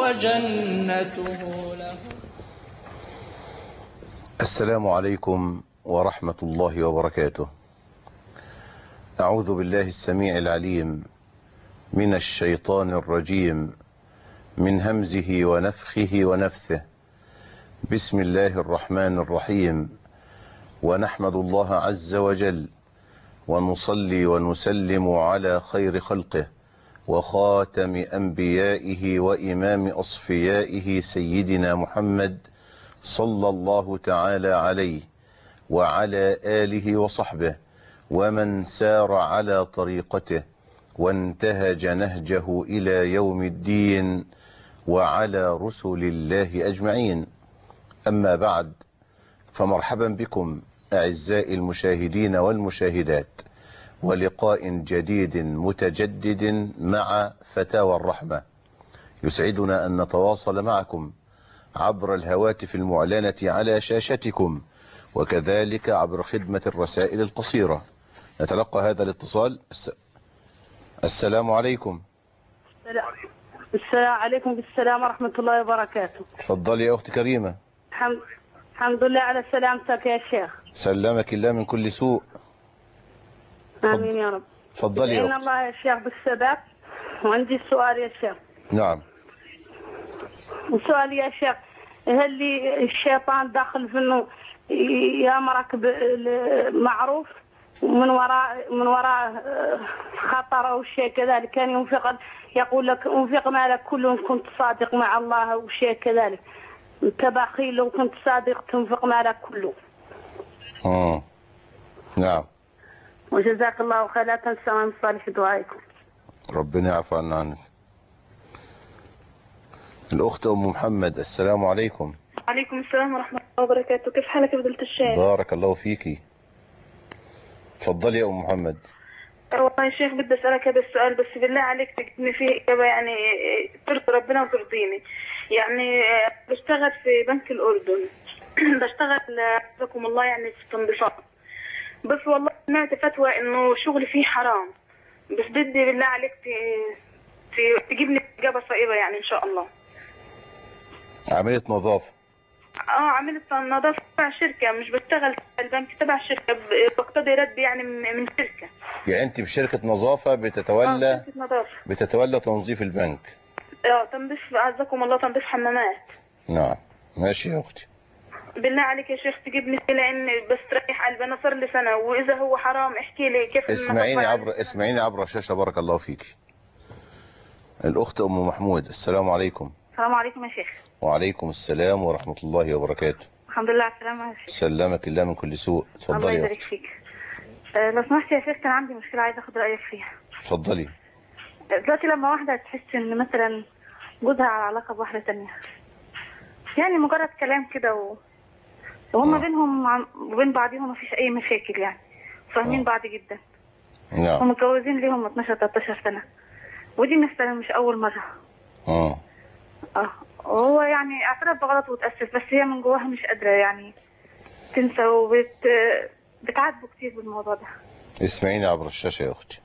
وجنته له. السلام عليكم ورحمة الله وبركاته. أعوذ بالله السميع العليم من الشيطان الرجيم من همزه ونفخه ونفثه. بسم الله الرحمن الرحيم. ونحمد الله عز وجل ونصلي ونسلم على خير خلقه وخاتم أنبيائه وإمام أصفيائه سيدنا محمد صلى الله تعالى عليه وعلى آله وصحبه ومن سار على طريقته وانتهج نهجه إلى يوم الدين وعلى رسل الله أجمعين. أما بعد، فمرحبا بكم أعزائي المشاهدين والمشاهدات، ولقاء جديد متجدد مع فتاوى الرحمة. يسعدنا أن نتواصل معكم عبر الهواتف المعلنة على شاشتكم، وكذلك عبر خدمة الرسائل القصيرة. نتلقى هذا الاتصال. السلام عليكم. السلام عليكم. بالسلام ورحمة الله وبركاته. تفضلي يا أختي كريمة. الحمد لله على سلامتك يا شيخ. سلمك الله من كل سوء. آمين يا رب. تفضلي يا إن الله يا شيخ بالسبب. وعندي سؤال يا شيخ. نعم. السؤال يا شيخ، هل الشيطان داخل في انه يامرك بالمعروف من وراء خطر او شيء كذلك؟ كان يقول لك انفق مالك كله ان كنت صادق مع الله او شيء كذلك. انت بخيل لو كنت صادق تنفق مالك كله. نعم. وجزاك الله خير. لا تنسوا من صالح دعائكم. ربنا يعفو عنا عنك. الأخت أم محمد، السلام عليكم. وعليكم السلام ورحمة الله وبركاته. كيف حالك يا فضيلة الشيخ؟ بارك الله فيكي. تفضلي يا أم محمد. والله يا شيخ بدي أسألك هذا السؤال، بس بالله عليك تجدني فيه إجابة يعني ترضي ربنا وترضيني. يعني بشتغل في بنك الأردن بشتغل جزاكم الله يعني في التنظيفات، بس والله سمعت فتوى إنه شغلي فيه حرام، بس بدي بالله عليك تجيبني إجابة صائبة يعني إن شاء الله. عملية نظافة؟ عملية نظافة تبع شركة، مش بشتغل في البنك، تبع شركة بقتضي رد يعني من شركة. يعني أنت بشركة نظافة بتتولى تنظيف البنك؟ تنظيف عزكم الله، تنظيف حمامات. نعم ماشي يا أختي. بالله عليك يا شيخ تجيبني لأن بس تريح قلبي، أنا صار لي سنة، وإذا هو حرام احكي لي كيف. اسمعيني عبر الشاشة. بارك الله فيك. الأخت أم محمود، السلام عليكم. السلام عليكم يا شيخ. وعليكم السلام ورحمة الله وبركاته. الحمد لله على السلامة يا شيخ. سلمك الله من كل سوء. تفضلي. الله يبارك فيك. لو سمحت يا شيخ، كان عندي مشكلة عايزة أخذ رأيك فيها. تفضلي. دلوقتي لما واحدة تحس إن مثلا جوزها على علاقة بواحدة تانية، يعني مجرد كلام كده وهم بينهم وبين بعضهم مفيش أي مشاكل، يعني فاهمين بعض جدا. نعم. ومتجوزين ليهم 12-13 سنة، ودي مثلا مش أول مرة. وهو يعني اعترف بغلط وتأسف، بس هي من جواها مش قادرة يعني تنسى، بتعاتبه كتير بالموضوع ده. اسمعيني عبر الشاشة يا أختي.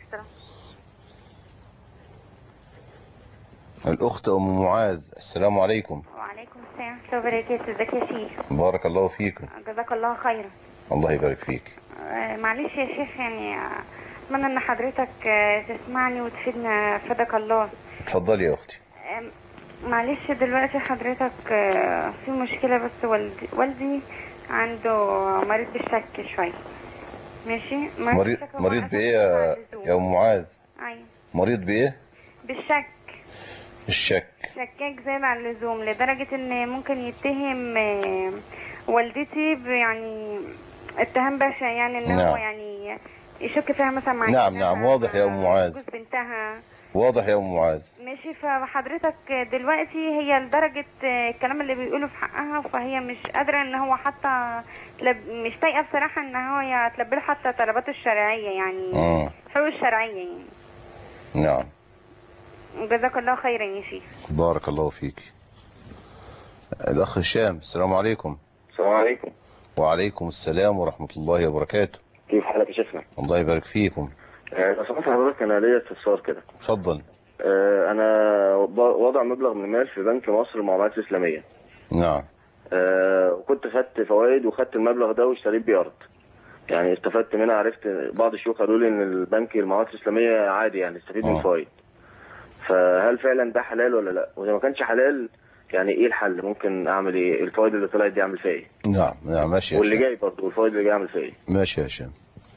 الأخت أم معاذ، السلام عليكم. وعليكم السلام ورحمة الله وبركاته. ازيك يا شيخ؟ بارك الله فيكم. جزاك الله خيرا. الله يبارك فيك. معلش يا شيخ، يعني أتمنى إن حضرتك تسمعني وتفيدنا فدك الله. اتفضلي يا أختي. معلش دلوقتي حضرتك في مشكلة، بس والدي عنده مريض بالشك شوية. ماشي. مريض بإيه يا أم معاذ؟ أيوة. مريض بإيه؟ بالشك. الشك. شكاك زيادة عن اللزوم، لدرجة ان ممكن يتهم والدتي يعني اتهام بشع، يعني ان هو يعني يشك فيها مثلا مع نعم واضح يا ام معاذ. جوز بنتها. واضح يا ام معاذ. ماشي. فحضرتك دلوقتي هي لدرجة الكلام اللي بيقوله في حقها، فهي مش قادرة ان هو حتى مش طايقة بصراحة ان هو تلبي حتى طلباته الشرعية، يعني حقوق الشرعية يعني. نعم. جزاك الله خيرا يا شيخ. بارك الله فيك. الأخ هشام، السلام عليكم. السلام عليكم. وعليكم السلام ورحمة الله وبركاته. كيف حالك يا شيخنا؟ الله يبارك فيكم. لو سمحت حضرتك أنا ليا استفسار كده. اتفضل. انا وضع مبلغ من المال في بنك مصر للمعاملات الاسلاميه. نعم. وكنت خدت فوائد وخدت المبلغ ده واشتريت بيه ارض. يعني استفدت منها، عرفت بعض الشيوخ قالوا لي ان البنك المعاملات الاسلاميه عادي يعني استفيد من الفوائد. فهل فعلا ده حلال ولا لا؟ واذا ما كانش حلال يعني ايه الحل؟ ممكن اعمل ايه؟ الفوائد اللي طلعت دي اعمل فيها ايه؟ نعم ماشي يا واللي هشام. جاي برضه الفوائد اللي جاي اعمل فيها ايه؟ ماشي يا هشام.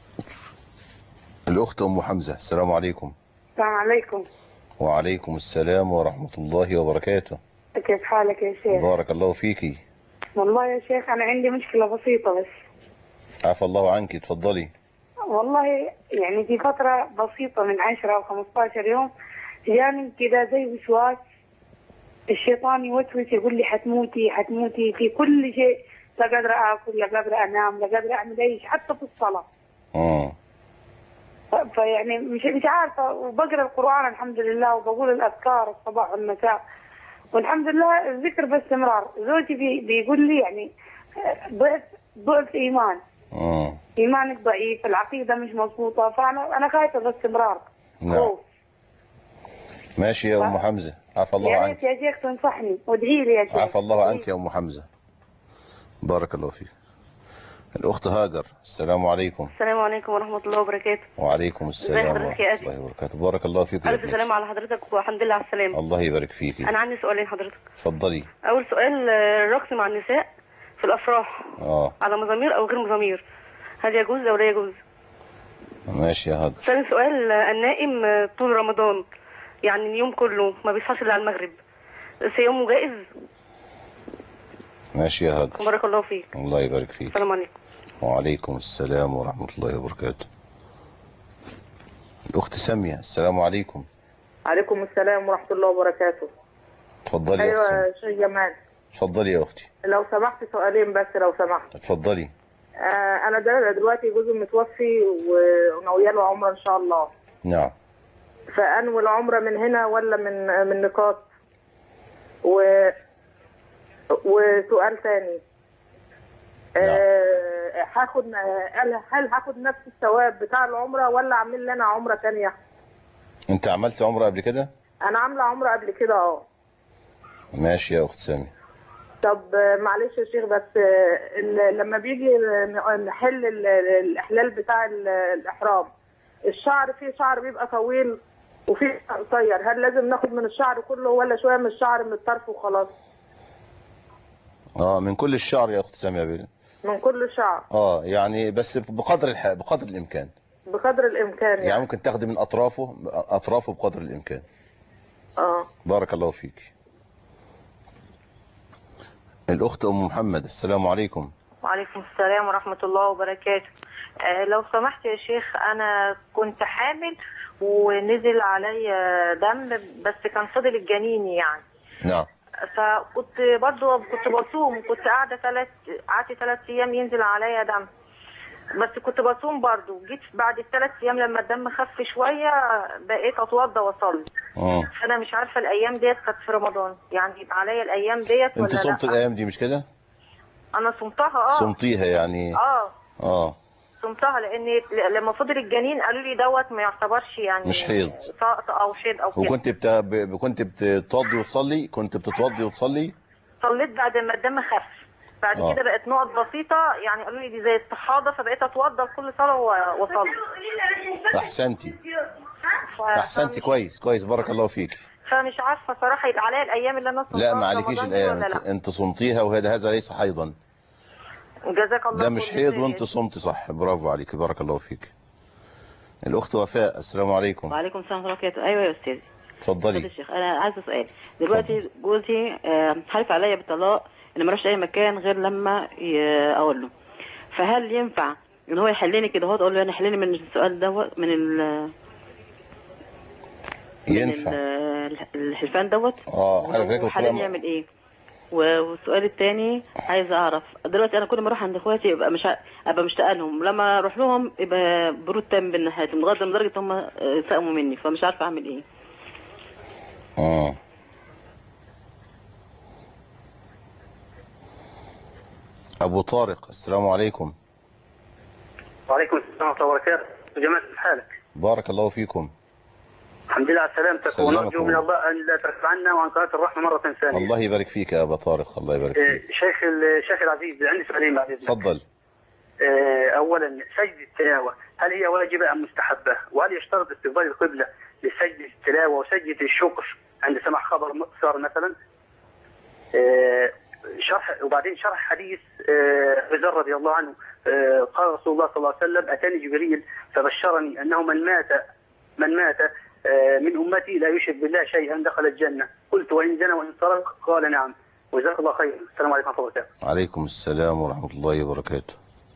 الأخت أم حمزة، السلام عليكم. السلام عليكم. وعليكم السلام ورحمة الله وبركاته. كيف حالك يا شيخ؟ بارك الله فيكي. والله يا شيخ أنا عندي مشكلة بسيطة بس. عفى الله عنك، اتفضلي. والله يعني في فترة بسيطة من 10 أو 15 يوم جاني كذا زي وسواس. الشيطان يوسوس يقول لي حتموتي حتموتي في كل شيء، لا قادرة آكل، لا قادرة أنام، لا قادرة أعمل أي شيء حتى في الصلاة. فيعني مش عارفة، وبقرأ القرآن الحمد لله وبقول الأذكار الصباح والمساء والحمد لله الذكر باستمرار. زوجي بيقول لي يعني ضعف إيمان. إيمانك ضعيف، العقيدة مش مضبوطة، فأنا خايفة باستمرار. نعم. ماشي يا أم حمزة، عفى الله عنك. يا شيخ تنصحني وادعي لي يا شيخ. عفى الله عنك يا أم حمزة، بارك الله فيك. الأخت هاجر، السلام عليكم. السلام عليكم ورحمة الله وبركاته. وعليكم السلام ورحمة الله وبركاته. بارك الله فيك. ألف سلام على حضرتك والحمد لله على السلامة. الله يبارك فيك. أنا عندي سؤالين حضرتك. اتفضلي. أول سؤال، الرقص مع النساء في الأفراح على مزامير أو غير مزامير، هل يجوز أو لا يجوز؟ ماشي يا هاجر. ثاني سؤال، النائم طول رمضان يعني اليوم كله ما بيصحاش إلا على المغرب، صيامه جائز؟ ماشي يا هاجر. بارك الله فيك. الله يبارك فيك. السلام عليكم. وعليكم السلام ورحمة الله وبركاته. الأخت سامية، السلام عليكم. عليكم السلام ورحمة الله وبركاته. اتفضلي. أيوة يا شيخ جمال. اتفضلي يا أختي. لو سمحت سؤالين بس لو سمحت. اتفضلي. أنا دلوقتي جوزي متوفي وناوية له عمرة إن شاء الله. نعم. فأنوي العمرة من هنا ولا من نقاط؟ وسؤال ثاني، هل هاخد نفس الثواب بتاع العمرة ولا اعمل لي انا عمرة ثانيه؟ انت عملت عمرة قبل كده؟ انا عامله عمرة قبل كده. ماشي يا اخت سامي. طب معلش يا شيخ بس لما بيجي نحل الاحلال بتاع الاحرام، الشعر فيه شعر بيبقى طويل وفيه قصير، هل لازم ناخد من الشعر كله ولا شويه من الشعر من الطرف وخلاص؟ من كل الشعر يا اخت سامية. من كل شعر. يعني بس بقدر الامكان. بقدر الامكان يعني ممكن تاخدي من اطرافه بقدر الامكان. بارك الله فيك. الاخت ام محمد، السلام عليكم. وعليكم السلام ورحمة الله وبركاته. لو سمحت يا شيخ، انا كنت حامل ونزل عليا دم بس كان فضل الجنين يعني. نعم. فكنت برضو كنت بصوم، كنت قعدت 3 ايام ينزل عليا دم، بس كنت بصوم برضو. جيت بعد ال3 ايام لما الدم خف شويه بقيت اتوضى واصلي. فانا مش عارفه الايام ديت كانت في رمضان يعني يبقى عليا الايام ديت ولا لا؟ انت صمت الايام دي مش كده؟ انا صمتها. صمتيها يعني؟ صمتها لان لما فضل الجنين قالوا لي دوت ما يعتبرش يعني مش حيض سقط او شيد او كده. وكنت بتتوضي وتصلي؟ كنت بتتوضي وتصلي؟ صليت بعد ما الدم خف، بعد كده بقت نقط بسيطه يعني قالوا لي دي زي الصحاضه، فبقيت اتوضى كل صلاه واصلي. احسنتي كويس بارك الله فيك. فمش عارفه صراحه يبقى عليا الايام اللي انا صمتها. لا ما عليكيش الايام، انت صمتيها وهذا ليس حيضا. جزاك الله. ده مش حيض وانت صمت صح، برافو عليك بارك الله فيك. الاخت وفاء، السلام عليكم. وعليكم السلام ورحمه الله وبركاته. ايوه يا استاذي. اتفضلي. يا شيخ انا عايزه سؤال دلوقتي. جوزي حلف عليا بالطلاق ان ما اروحش اي مكان غير لما اقول له، فهل ينفع ان هو يحلني كده اهو، اقول له انا حلني من السؤال دوت من ينفع الحلفان دوت؟ حلني يعمل ايه؟ والسؤال الثاني عايزه اعرف دلوقتي انا كل ما اروح عند اخواتي يبقى ابقى مشتاقه لهم، لما اروح لهم يبقى برود تام بين ناحيتهم لدرجه هم سقموا مني، فمش عارفه اعمل ايه. ابو طارق، السلام عليكم. وعليكم السلام ورحمه الله وبركاته. جمال، كيف حالك؟ بارك الله فيكم. الحمد لله على سلامتك، ونرجو من الله أن لا ترفع عنا وعن قناة الرحمة مرة ثانية. الله يبارك فيك يا أبا طارق، الله يبارك فيك. شيخ العزيز، عندي سؤالين بعد إذنك. تفضل. أولا، سجدة التلاوة هل هي واجبة أم مستحبة؟ وهل يشترط استقبال القبلة لسجدة التلاوة وسجدة الشكر عند سماع خبر مؤثر مثلا؟ وبعدين شرح حديث أبي ذر رضي الله عنه، قال رسول الله صلى الله عليه وسلم: أتاني جبريل فبشرني أنه من مات من أمتي لا يشرك بالله شيئا دخل الجنة. قلت: وإن زنى وإن سرق؟ قال: نعم. وجزاك الله خيرا. السلام عليكم ورحمة الله وبركاته. عليكم السلام ورحمة الله وبركاته.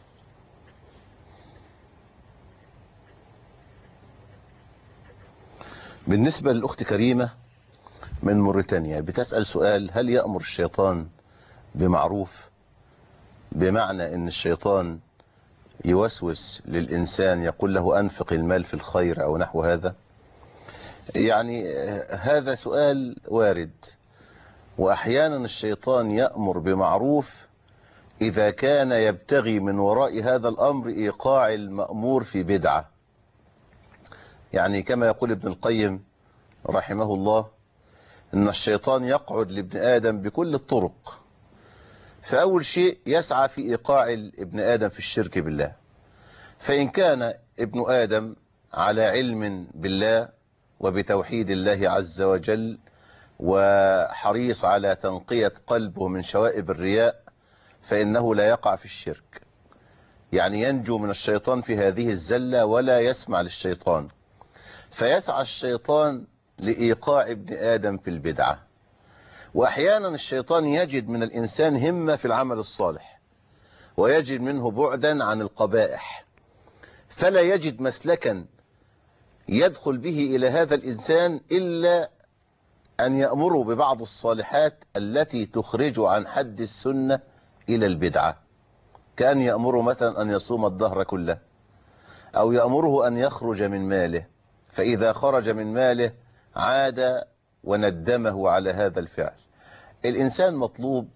بالنسبة للأخت كريمة من موريتانيا بتسأل سؤال: هل يأمر الشيطان بمعروف؟ بمعنى أن الشيطان يوسوس للإنسان يقول له أنفق المال في الخير أو نحو هذا. يعني هذا سؤال وارد، وأحيانا الشيطان يأمر بمعروف إذا كان يبتغي من وراء هذا الأمر إيقاع المأمور في بدعة. يعني كما يقول ابن القيم رحمه الله إن الشيطان يقعد لابن آدم بكل الطرق. فأول شيء يسعى في إيقاع ابن آدم في الشرك بالله. فإن كان ابن آدم على علم بالله وبتوحيد الله عز وجل وحريص على تنقية قلبه من شوائب الرياء فإنه لا يقع في الشرك، يعني ينجو من الشيطان في هذه الزلة ولا يسمع للشيطان. فيسعى الشيطان لإيقاع ابن آدم في البدعة. وأحيانا الشيطان يجد من الإنسان همة في العمل الصالح ويجد منه بعدا عن القبائح، فلا يجد مسلكا يدخل به إلى هذا الإنسان إلا أن يأمره ببعض الصالحات التي تخرج عن حد السنة إلى البدعة، كأن يأمره مثلا أن يصوم الدهر كله، أو يأمره أن يخرج من ماله، فإذا خرج من ماله عاد وندمه على هذا الفعل. الإنسان مطلوب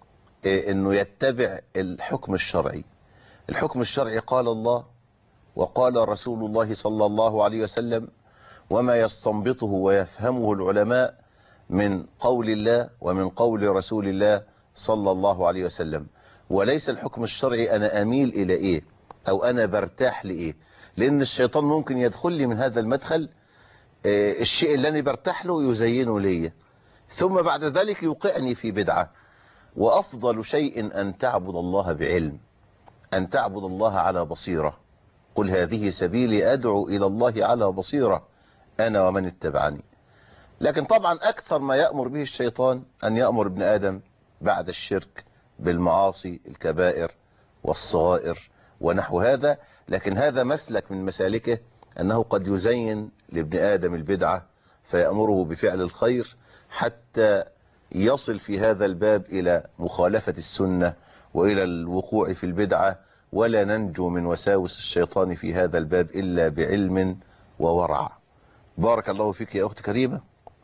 أنه يتبع الحكم الشرعي. الحكم الشرعي قال الله وقال رسول الله صلى الله عليه وسلم، وما يستنبطه ويفهمه العلماء من قول الله ومن قول رسول الله صلى الله عليه وسلم. وليس الحكم الشرعي أنا أميل إلى إيه أو أنا برتاح لإيه، لأن الشيطان ممكن يدخل لي من هذا المدخل الشيء اللي أنا برتاح له يزينه لي، ثم بعد ذلك يوقعني في بدعة. وأفضل شيء أن تعبد الله بعلم، أن تعبد الله على بصيرة. قل هذه سبيلي أدعو إلى الله على بصيرة أنا ومن اتبعني. لكن طبعا أكثر ما يأمر به الشيطان أن يأمر ابن آدم بعد الشرك بالمعاصي الكبائر والصغائر ونحو هذا. لكن هذا مسلك من مسالكه أنه قد يزين لابن آدم البدعة فيأمره بفعل الخير حتى يصل في هذا الباب إلى مخالفة السنة وإلى الوقوع في البدعة. ولا ننجو من وساوس الشيطان في هذا الباب إلا بعلم وورع. بارك الله فيك يا أخت كريمة.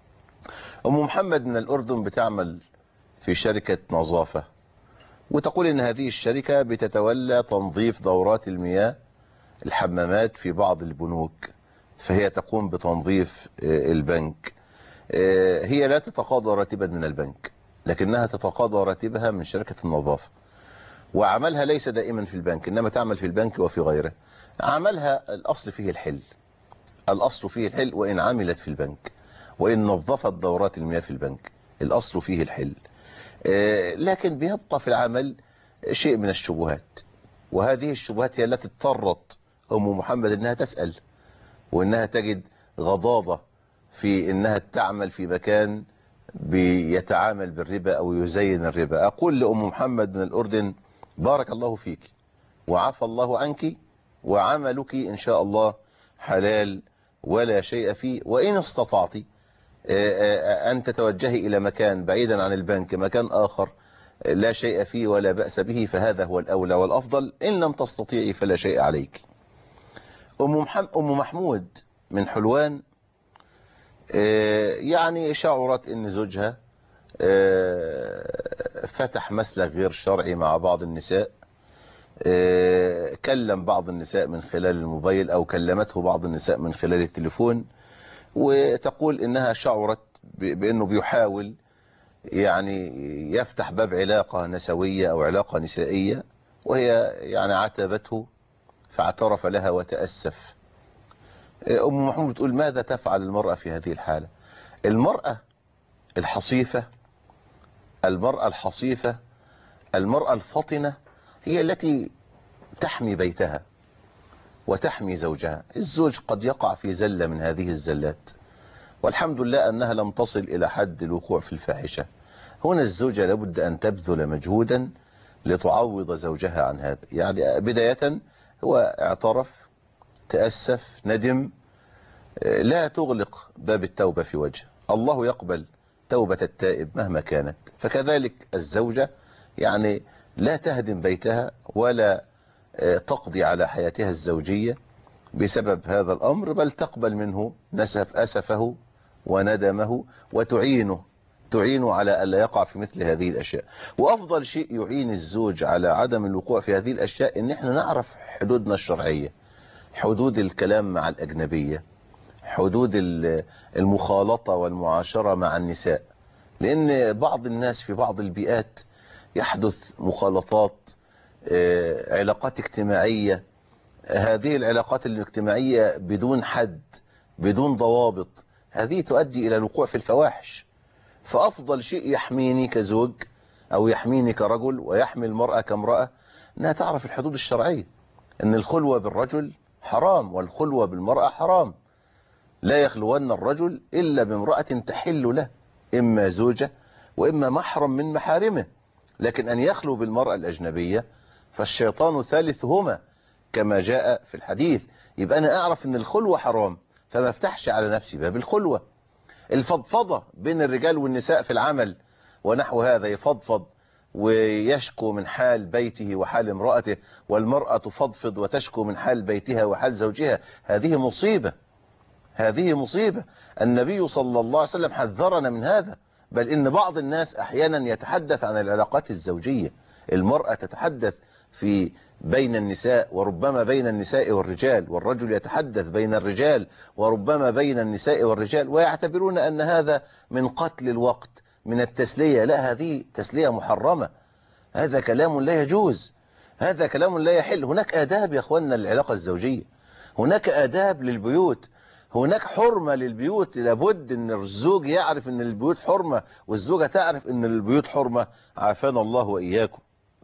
أم محمد من الأردن بتعمل في شركة نظافة، وتقول إن هذه الشركة بتتولى تنظيف دورات المياه الحمامات في بعض البنوك، فهي تقوم بتنظيف البنك. هي لا تتقاضى راتبا من البنك، لكنها تتقاضى راتبها من شركة النظافة، وعملها ليس دائما في البنك إنما تعمل في البنك وفي غيره. عملها الأصل فيه الحل، الأصل فيه الحل وإن عملت في البنك وإن نظفت دورات المياه في البنك الأصل فيه الحل. لكن بيبقى في العمل شيء من الشبهات، وهذه الشبهات هي التي اضطرت أم محمد إنها تسأل، وإنها تجد غضاضة في إنها تعمل في مكان بيتعامل بالربا أو يزين الربا. أقول لأم محمد من الأردن: بارك الله فيك وعفى الله عنك، وعملك إن شاء الله حلال ولا شيء فيه. وإن استطعت أن تتوجهي إلى مكان بعيدا عن البنك، مكان آخر لا شيء فيه ولا بأس به، فهذا هو الأولى والأفضل. إن لم تستطيعي فلا شيء عليك. أم محمود من حلوان يعني شعرت أن زوجها فتح مسلك غير شرعي مع بعض النساء، كلم بعض النساء من خلال الموبايل أو كلمته بعض النساء من خلال التليفون، وتقول إنها شعرت بأنه بيحاول يعني يفتح باب علاقة نسوية أو علاقة نسائية، وهي يعني عاتبته فاعترف لها وتأسف. أم محمود بتقول ماذا تفعل المرأة في هذه الحالة؟ المرأة الحصيفة، المرأة الفطنة هي التي تحمي بيتها وتحمي زوجها. الزوج قد يقع في زلة من هذه الزلات، والحمد لله أنها لم تصل إلى حد الوقوع في الفاحشة. هنا الزوجة لابد أن تبذل مجهودا لتعوض زوجها عن هذا. يعني بداية هو اعترف، تأسف، ندم، لا تغلق باب التوبة في وجه الله، يقبل توبة التائب مهما كانت. فكذلك الزوجة يعني لا تهدم بيتها ولا تقضي على حياتها الزوجية بسبب هذا الأمر، بل تقبل منه أسفه وندمه وتعينه على ألا يقع في مثل هذه الأشياء. وأفضل شيء يعين الزوج على عدم الوقوع في هذه الأشياء إن احنا نعرف حدودنا الشرعية، حدود الكلام مع الأجنبية، حدود المخالطة والمعاشرة مع النساء. لأن بعض الناس في بعض البيئات يحدث مخالطات، علاقات اجتماعية، هذه العلاقات الاجتماعية بدون حد، بدون ضوابط، هذه تؤدي إلى الوقوع في الفواحش. فأفضل شيء يحميني كزوج أو يحميني كرجل ويحمي المرأة كامرأة أنها تعرف الحدود الشرعية، أن الخلوة بالرجل حرام والخلوة بالمرأة حرام. لا يخلون الرجل إلا بامرأة تحل له، إما زوجة وإما محرم من محارمه. لكن أن يخلو بالمرأة الأجنبية فالشيطان ثالثهما كما جاء في الحديث. يبقى أنا أعرف أن الخلوة حرام فما افتحش على نفسي باب الخلوة. الفضفضة بين الرجال والنساء في العمل ونحو هذا، يفضفض ويشكو من حال بيته وحال امرأته، والمرأة تفضفض وتشكو من حال بيتها وحال زوجها، هذه مصيبة، هذه مصيبة. النبي صلى الله عليه وسلم حذرنا من هذا. بل إن بعض الناس أحيانا يتحدث عن العلاقات الزوجية، المرأة تتحدث في بين النساء وربما بين النساء والرجال، والرجل يتحدث بين الرجال وربما بين النساء والرجال، ويعتبرون أن هذا من قتل الوقت، من التسلية. لا، هذه تسلية محرمة، هذا كلام لا يجوز، هذا كلام لا يحل. هناك آداب يا أخواننا للعلاقة الزوجية، هناك آداب للبيوت، هناك حرمة للبيوت. لابد أن الزوج يعرف أن البيوت حرمة والزوجة تعرف أن البيوت حرمة. عافانا الله وإياكم.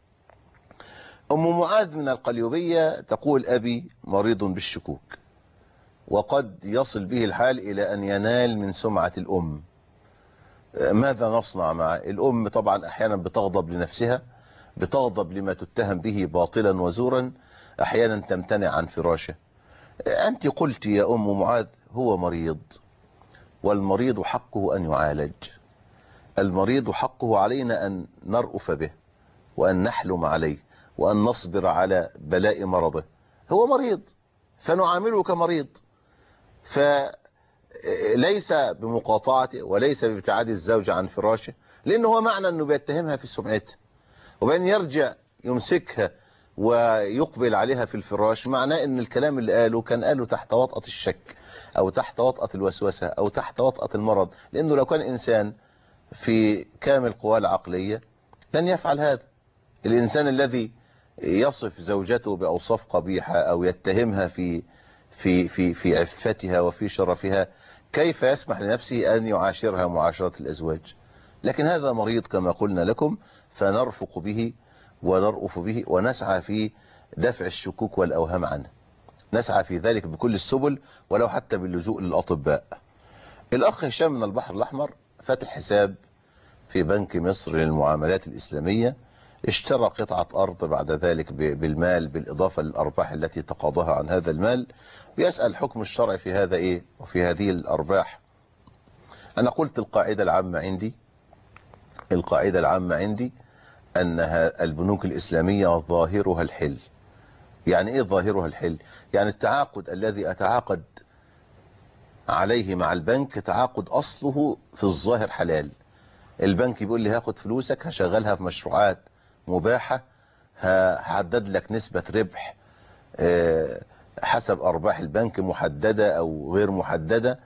أم معاذ من القليوبية تقول أبي مريض بالشكوك، وقد يصل به الحال إلى أن ينال من سمعة الأم. ماذا نصنع معه؟ الأم طبعا أحيانا بتغضب لنفسها، بتغضب لما تتهم به باطلا وزورا، أحيانا تمتنع عن فراشه. أنت قلت يا أم معاذ هو مريض، والمريض حقه أن يعالج، المريض حقه علينا أن نرأف به وأن نحلم عليه وأن نصبر على بلاء مرضه. هو مريض فنعامله كمريض، فليس بمقاطعته وليس بابتعاد الزوج عن فراشه، لأنه هو معنى أنه بيتهمها في سمعتها، وبين يرجع يمسكها ويقبل عليها في الفراش، معناه ان الكلام اللي قاله كان قاله تحت وطأة الشك او تحت وطأة الوسوسة او تحت وطأة المرض. لانه لو كان انسان في كامل قواه العقلية لن يفعل هذا. الانسان الذي يصف زوجته باوصاف قبيحة او يتهمها في عفتها وفي شرفها، كيف يسمح لنفسه ان يعاشرها معاشرة الازواج؟ لكن هذا مريض كما قلنا لكم، فنرفق به ونرأف به ونسعى في دفع الشكوك والأوهام عنه، نسعى في ذلك بكل السبل ولو حتى باللجوء للأطباء. الأخ هشام من البحر الأحمر فتح حساب في بنك مصر للمعاملات الإسلامية، اشترى قطعة أرض بعد ذلك بالمال بالإضافة للأرباح التي تقاضاها عن هذا المال، بيسأل حكم الشرع في هذا إيه وفي هذه الأرباح. أنا قلت القاعدة العامة عندي أن البنوك الإسلامية ظاهرها الحل. يعني إيه ظاهرها الحل؟ يعني التعاقد الذي أتعاقد عليه مع البنك تعاقد أصله في الظاهر حلال. البنك بيقول لي هاخد فلوسك هشغلها في مشروعات مباحة، هحدد لك نسبة ربح حسب أرباح البنك محددة أو غير محددة،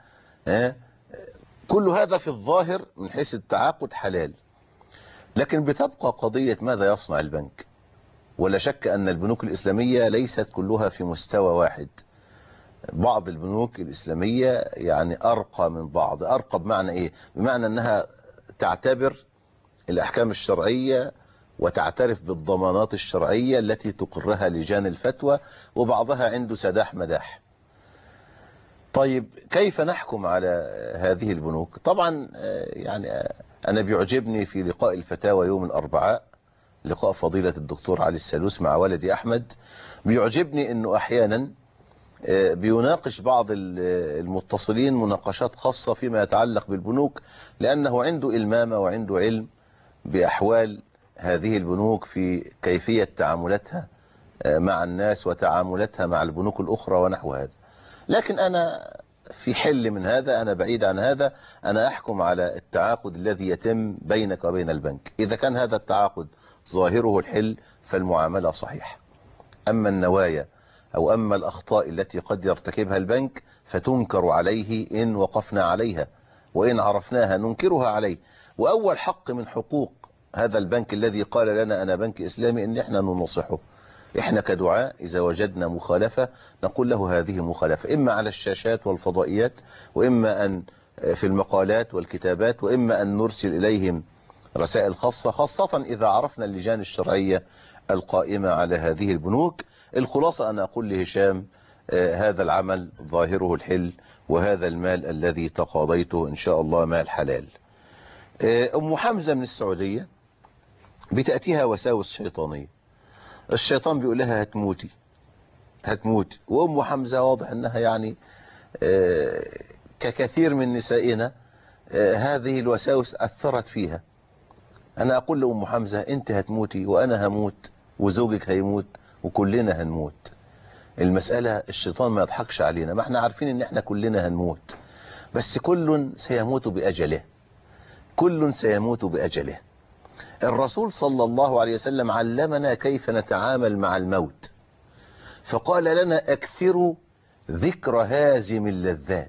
كل هذا في الظاهر من حيث التعاقد حلال، لكن بتبقى قضية ماذا يصنع البنك. ولا شك أن البنوك الإسلامية ليست كلها في مستوى واحد. بعض البنوك الإسلامية يعني أرقى من بعض. أرقى بمعنى إيه؟ بمعنى أنها تعتبر الأحكام الشرعية وتعترف بالضمانات الشرعية التي تقرها لجان الفتوى، وبعضها عنده سداح مداح. طيب كيف نحكم على هذه البنوك؟ طبعا يعني أنا بيعجبني في لقاء الفتاوى يوم الأربعاء، لقاء فضيلة الدكتور علي السلوس مع ولدي أحمد، بيعجبني أنه أحيانا بيناقش بعض المتصلين مناقشات خاصة فيما يتعلق بالبنوك، لأنه عنده إلمامة وعنده علم بأحوال هذه البنوك في كيفية تعاملاتها مع الناس وتعاملاتها مع البنوك الأخرى ونحو هذا. لكن أنا في حل من هذا، أنا بعيد عن هذا. أنا أحكم على التعاقد الذي يتم بينك وبين البنك. إذا كان هذا التعاقد ظاهره الحل فالمعاملة صحيحة. أما النوايا أو أما الأخطاء التي قد يرتكبها البنك فتنكر عليه إن وقفنا عليها، وإن عرفناها ننكرها عليه. وأول حق من حقوق هذا البنك الذي قال لنا أنا بنك إسلامي إن إحنا ننصحه. إحنا كدعاء إذا وجدنا مخالفة نقول له هذه مخالفة، إما على الشاشات والفضائيات، وإما أن في المقالات والكتابات، وإما أن نرسل إليهم رسائل خاصة، خاصة إذا عرفنا اللجان الشرعية القائمة على هذه البنوك. الخلاصة أنا أقول لهشام هذا العمل ظاهره الحل، وهذا المال الذي تقاضيته إن شاء الله مال حلال. أم حمزة من السعودية بتأتيها وساوس شيطانية. الشيطان بيقول لها هتموتي هتموتي، وأم حمزة واضح أنها يعني ككثير من نسائنا هذه الوساوس أثرت فيها. أنا أقول لأم حمزة أنت هتموتي وأنا هموت وزوجك هيموت وكلنا هنموت. المسألة الشيطان ما يضحكش علينا، ما احنا عارفين ان احنا كلنا هنموت، بس كل سيموت بأجله، كل سيموت بأجله. الرسول صلى الله عليه وسلم علمنا كيف نتعامل مع الموت، فقال لنا أكثروا ذكر هازم اللذات،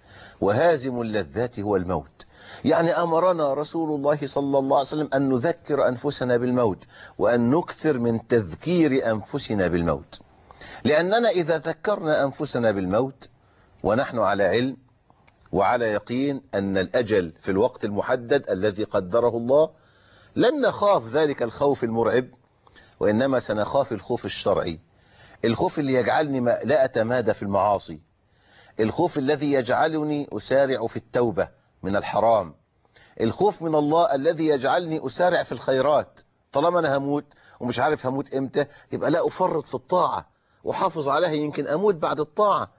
وهازم اللذات هو الموت. يعني أمرنا رسول الله صلى الله عليه وسلم أن نذكر أنفسنا بالموت، وأن نكثر من تذكير أنفسنا بالموت، لأننا إذا ذكرنا أنفسنا بالموت ونحن على علم وعلى يقين أن الأجل في الوقت المحدد الذي قدره الله، لن نخاف ذلك الخوف المرعب، وإنما سنخاف الخوف الشرعي، الخوف اللي يجعلني لا أتمادى في المعاصي، الخوف الذي يجعلني أسارع في التوبة من الحرام، الخوف من الله الذي يجعلني أسارع في الخيرات. طالما أنا هموت ومش عارف هموت إمتى، يبقى لا أفرط في الطاعة وحافظ عليها، يمكن أموت بعد الطاعة.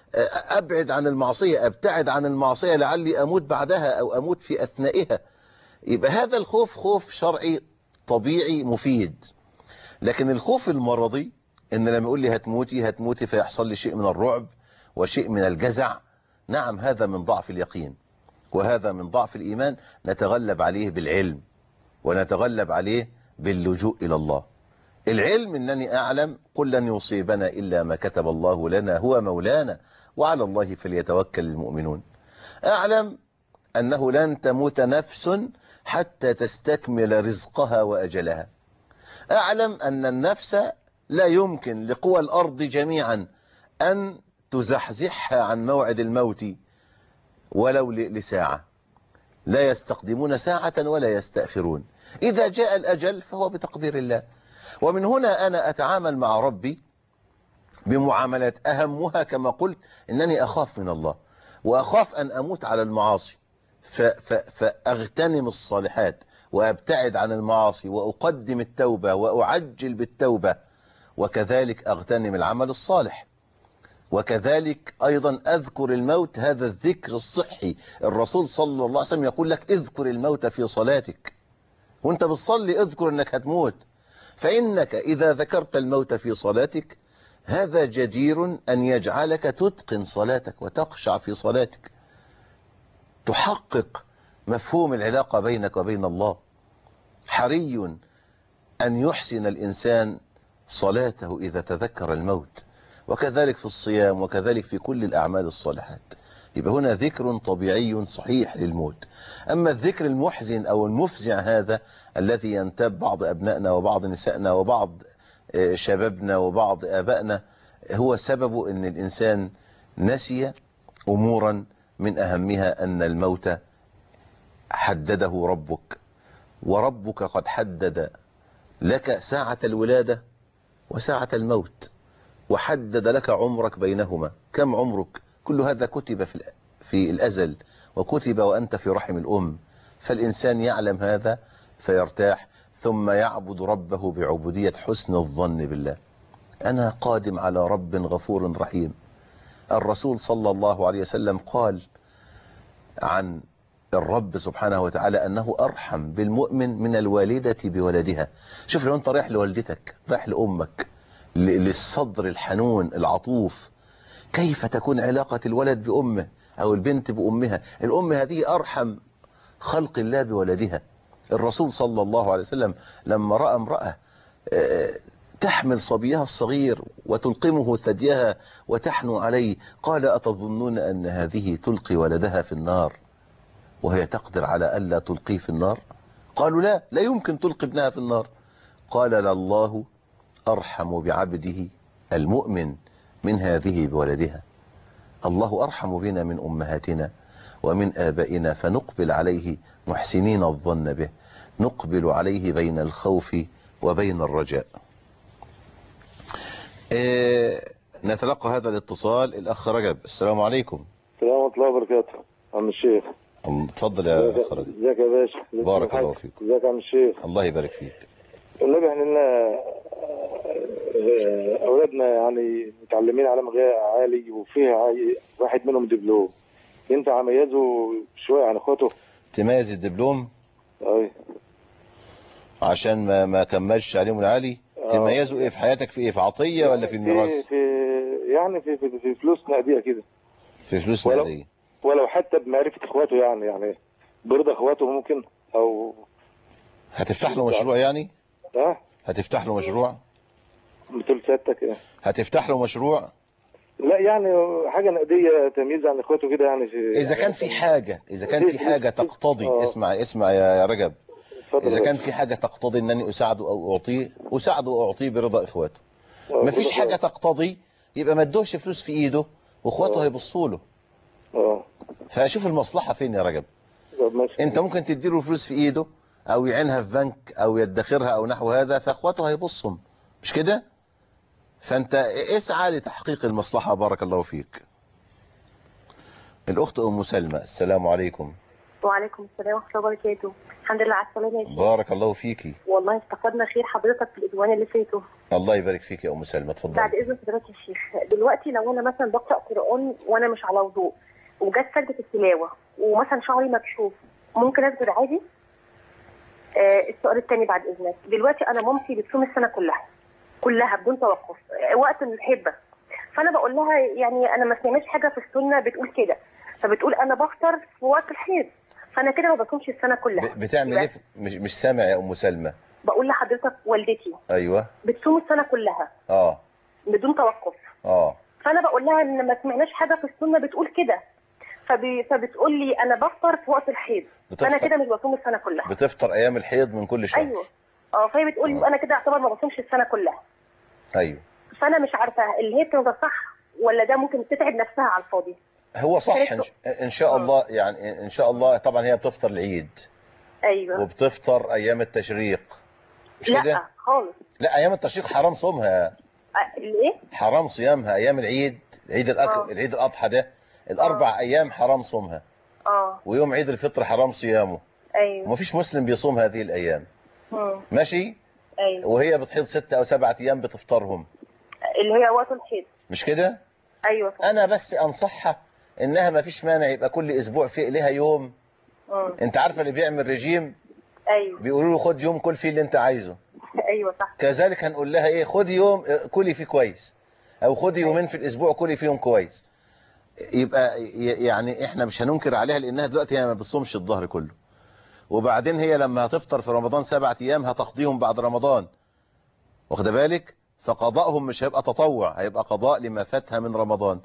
أبعد عن المعصية، أبتعد عن المعصية لعلي أموت بعدها أو أموت في أثنائها. يبقى هذا الخوف خوف شرعي طبيعي مفيد. لكن الخوف المرضي إن لما يقول لي هتموتي هتموتي فيحصل لي شيء من الرعب وشيء من الجزع، نعم هذا من ضعف اليقين وهذا من ضعف الإيمان، نتغلب عليه بالعلم ونتغلب عليه باللجوء إلى الله. العلم أنني أعلم قل لن يصيبنا إلا ما كتب الله لنا هو مولانا وعلى الله فليتوكل المؤمنون. أعلم أنه لن تموت نفس حتى تستكمل رزقها وأجلها. أعلم أن النفس لا يمكن لقوى الأرض جميعا أن تزحزحها عن موعد الموت ولو لساعة، لا يستقدمون ساعة ولا يستأخرون. إذا جاء الأجل فهو بتقدير الله. ومن هنا أنا أتعامل مع ربي بمعاملات أهمها كما قلت أنني أخاف من الله، وأخاف أن أموت على المعاصي فأغتنم الصالحات وأبتعد عن المعاصي وأقدم التوبة وأعجل بالتوبة، وكذلك أغتنم العمل الصالح، وكذلك أيضا أذكر الموت، هذا الذكر الصحي. الرسول صلى الله عليه وسلم يقول لك اذكر الموت في صلاتك، وانت بتصلي اذكر أنك هتموت، فإنك إذا ذكرت الموت في صلاتك هذا جدير أن يجعلك تتقن صلاتك وتخشع في صلاتك، تحقق مفهوم العلاقة بينك وبين الله. حري أن يحسن الإنسان صلاته إذا تذكر الموت، وكذلك في الصيام وكذلك في كل الأعمال الصالحات. يبقى هنا ذكر طبيعي صحيح للموت. أما الذكر المحزن أو المفزع هذا الذي ينتاب بعض أبنائنا وبعض نسائنا وبعض شبابنا وبعض آبائنا، هو سبب أن الإنسان نسي أمورا من أهمها أن الموت حدده ربك، وربك قد حدد لك ساعة الولادة وساعة الموت، وحدد لك عمرك بينهما. كم عمرك؟ كل هذا كتب في الأزل، وكتب وأنت في رحم الأم. فالإنسان يعلم هذا فيرتاح، ثم يعبد ربه بعبودية حسن الظن بالله. أنا قادم على رب غفور رحيم. الرسول صلى الله عليه وسلم قال عن الرب سبحانه وتعالى أنه أرحم بالمؤمن من الوالدة بولدها. شوف، لو أنت رايح لوالدتك، رايح لأمك، للصدر الحنون العطوف، كيف تكون علاقة الولد بأمه أو البنت بأمها؟ الأم هذه أرحم خلق الله بولدها. الرسول صلى الله عليه وسلم لما رأى امرأة تحمل صبيها الصغير وتلقمه ثديها وتحنو عليه، قال: أتظنون أن هذه تلقي ولدها في النار وهي تقدر على ألا تلقيه في النار؟ قالوا: لا يمكن تلقي ابنها في النار. قال: لله أرحم بعبده المؤمن من هذه بولدها. الله أرحم بنا من أمهاتنا ومن آبائنا، فنقبل عليه محسنين الظن به، نقبل عليه بين الخوف وبين الرجاء. نتلقى هذا الاتصال. الأخ رجب، السلام عليكم. السلام ورحمة الله وبركاته. عم الشيخ اتفضل يا أخ رجب. ازيك يا باشا؟ بارك الله فيك. ازيك يا عم الشيخ؟ الله يبارك فيك. النبي احنا لنا أولادنا يعني متعلمين على مجال عالي، وفيها واحد منهم دبلوم. ينفع اميزه شوية عن اخواته؟ تميز الدبلوم؟ اي، عشان ما كملش تعليمه العالي. تميزه ايه في حياتك؟ في ايه؟ في عطية ولا في الميراث؟ يعني في فلوس نقدية كده. في فلوس نقدية، ولو حتى بمعرفة اخواته، يعني برضه اخواته ممكن. او هتفتح له مشروع يعني؟ هتفتح له مشروع؟ بتقول سيادتك ايه؟ هتفتح له مشروع؟ لا، يعني حاجة نقدية تمييز عن اخواته كده يعني. إذا كان في حاجة تقتضي، اسمع يا رجب، إذا كان في حاجة تقتضي أنني أساعده أو أساعده وأعطيه برضا إخواته. مفيش حاجة تقتضي، يبقى ما ادوش فلوس في إيده وإخواته هيبصوا له. فأشوف المصلحة فين يا رجب. أنت ممكن تديله فلوس في إيده أو يعينها في بنك أو يدخرها أو نحو هذا، فإخواته هيبصهم، مش كده؟ فأنت اسعى لتحقيق المصلحة. بارك الله فيك. الأخت أم سلمى، السلام عليكم. وعليكم السلام ورحمة الله وبركاته. الحمد لله على السلامة يا شيخ. بارك الله فيكي. والله استفدنا خير حضرتك في الأسبوعين اللي فاتوا. الله يبارك فيك يا أم سلمى، اتفضلي. بعد إذن حضرتك يا شيخ، دلوقتي لو أنا مثلا بقرأ قرآن وأنا مش على وضوء وجت سجدة التلاوة ومثلا شعري مكشوف، ممكن أسجد عادي؟ السؤال الثاني بعد إذنك، دلوقتي أنا مامتي بتصوم السنة كلها بدون توقف وقت الحبة، فأنا بقول لها يعني أنا ما سمعتش حاجة في السنة بتقول كده، فبتقول أنا بفطر في وقت الحيض، فأنا كده ما بصومش السنة كلها. بتعمل إيه؟ مش سامع يا أم سلمى. بقول لحضرتك والدتي أيوه بتصوم السنة كلها بدون توقف، فأنا بقول لها إن ما سمعناش حاجة في السنة بتقول كده، فبتقول لي أنا بفطر في وقت الحيض، فأنا كده مش بصوم السنة كلها. بتفطر أيام الحيض من كل شهر. أيوه. فهي بتقول لي أنا كده أعتبر ما بصومش السنة كلها. أيوه. فأنا مش عارفة اللي هي بتقول ده صح ولا ده ممكن تتعب نفسها على الفاضي. هو صح إن شاء الله، يعني إن شاء الله. طبعا هي بتفطر العيد. أيوه. وبتفطر أيام التشريق، مش كده؟ لا خالص. لا، أيام التشريق حرام صومها. ليه؟ حرام صيامها أيام العيد، العيد الأضحى ده الأربع أيام حرام صومها. ويوم عيد الفطر حرام صيامه. أيوه. ومفيش مسلم بيصوم هذه الأيام. ماشي؟ أيوه. وهي بتحيض 6 أو 7 أيام بتفطرهم، اللي هي وقت الحيض، مش كده؟ أيوه. أنا بس أنصحها إنها مفيش مانع يبقى كل أسبوع في إليها يوم. أنت عارفة اللي بيعمل رجيم بيقولوا له خد يوم كل فيه اللي أنت عايزه. أيوه صح. كذلك هنقول لها إيه، خد يوم كلي فيه كويس، أو خد يومين في الأسبوع كلي فيهم كويس. يبقى يعني إحنا مش هننكر عليها، لأنها دلوقتي هي ما بتصومش الظهر كله، وبعدين هي لما هتفطر في رمضان 7 أيام هتقضيهم بعد رمضان، واخد بالك؟ فقضائهم مش هيبقى تطوع، هيبقى قضاء لما فاتها من رمضان.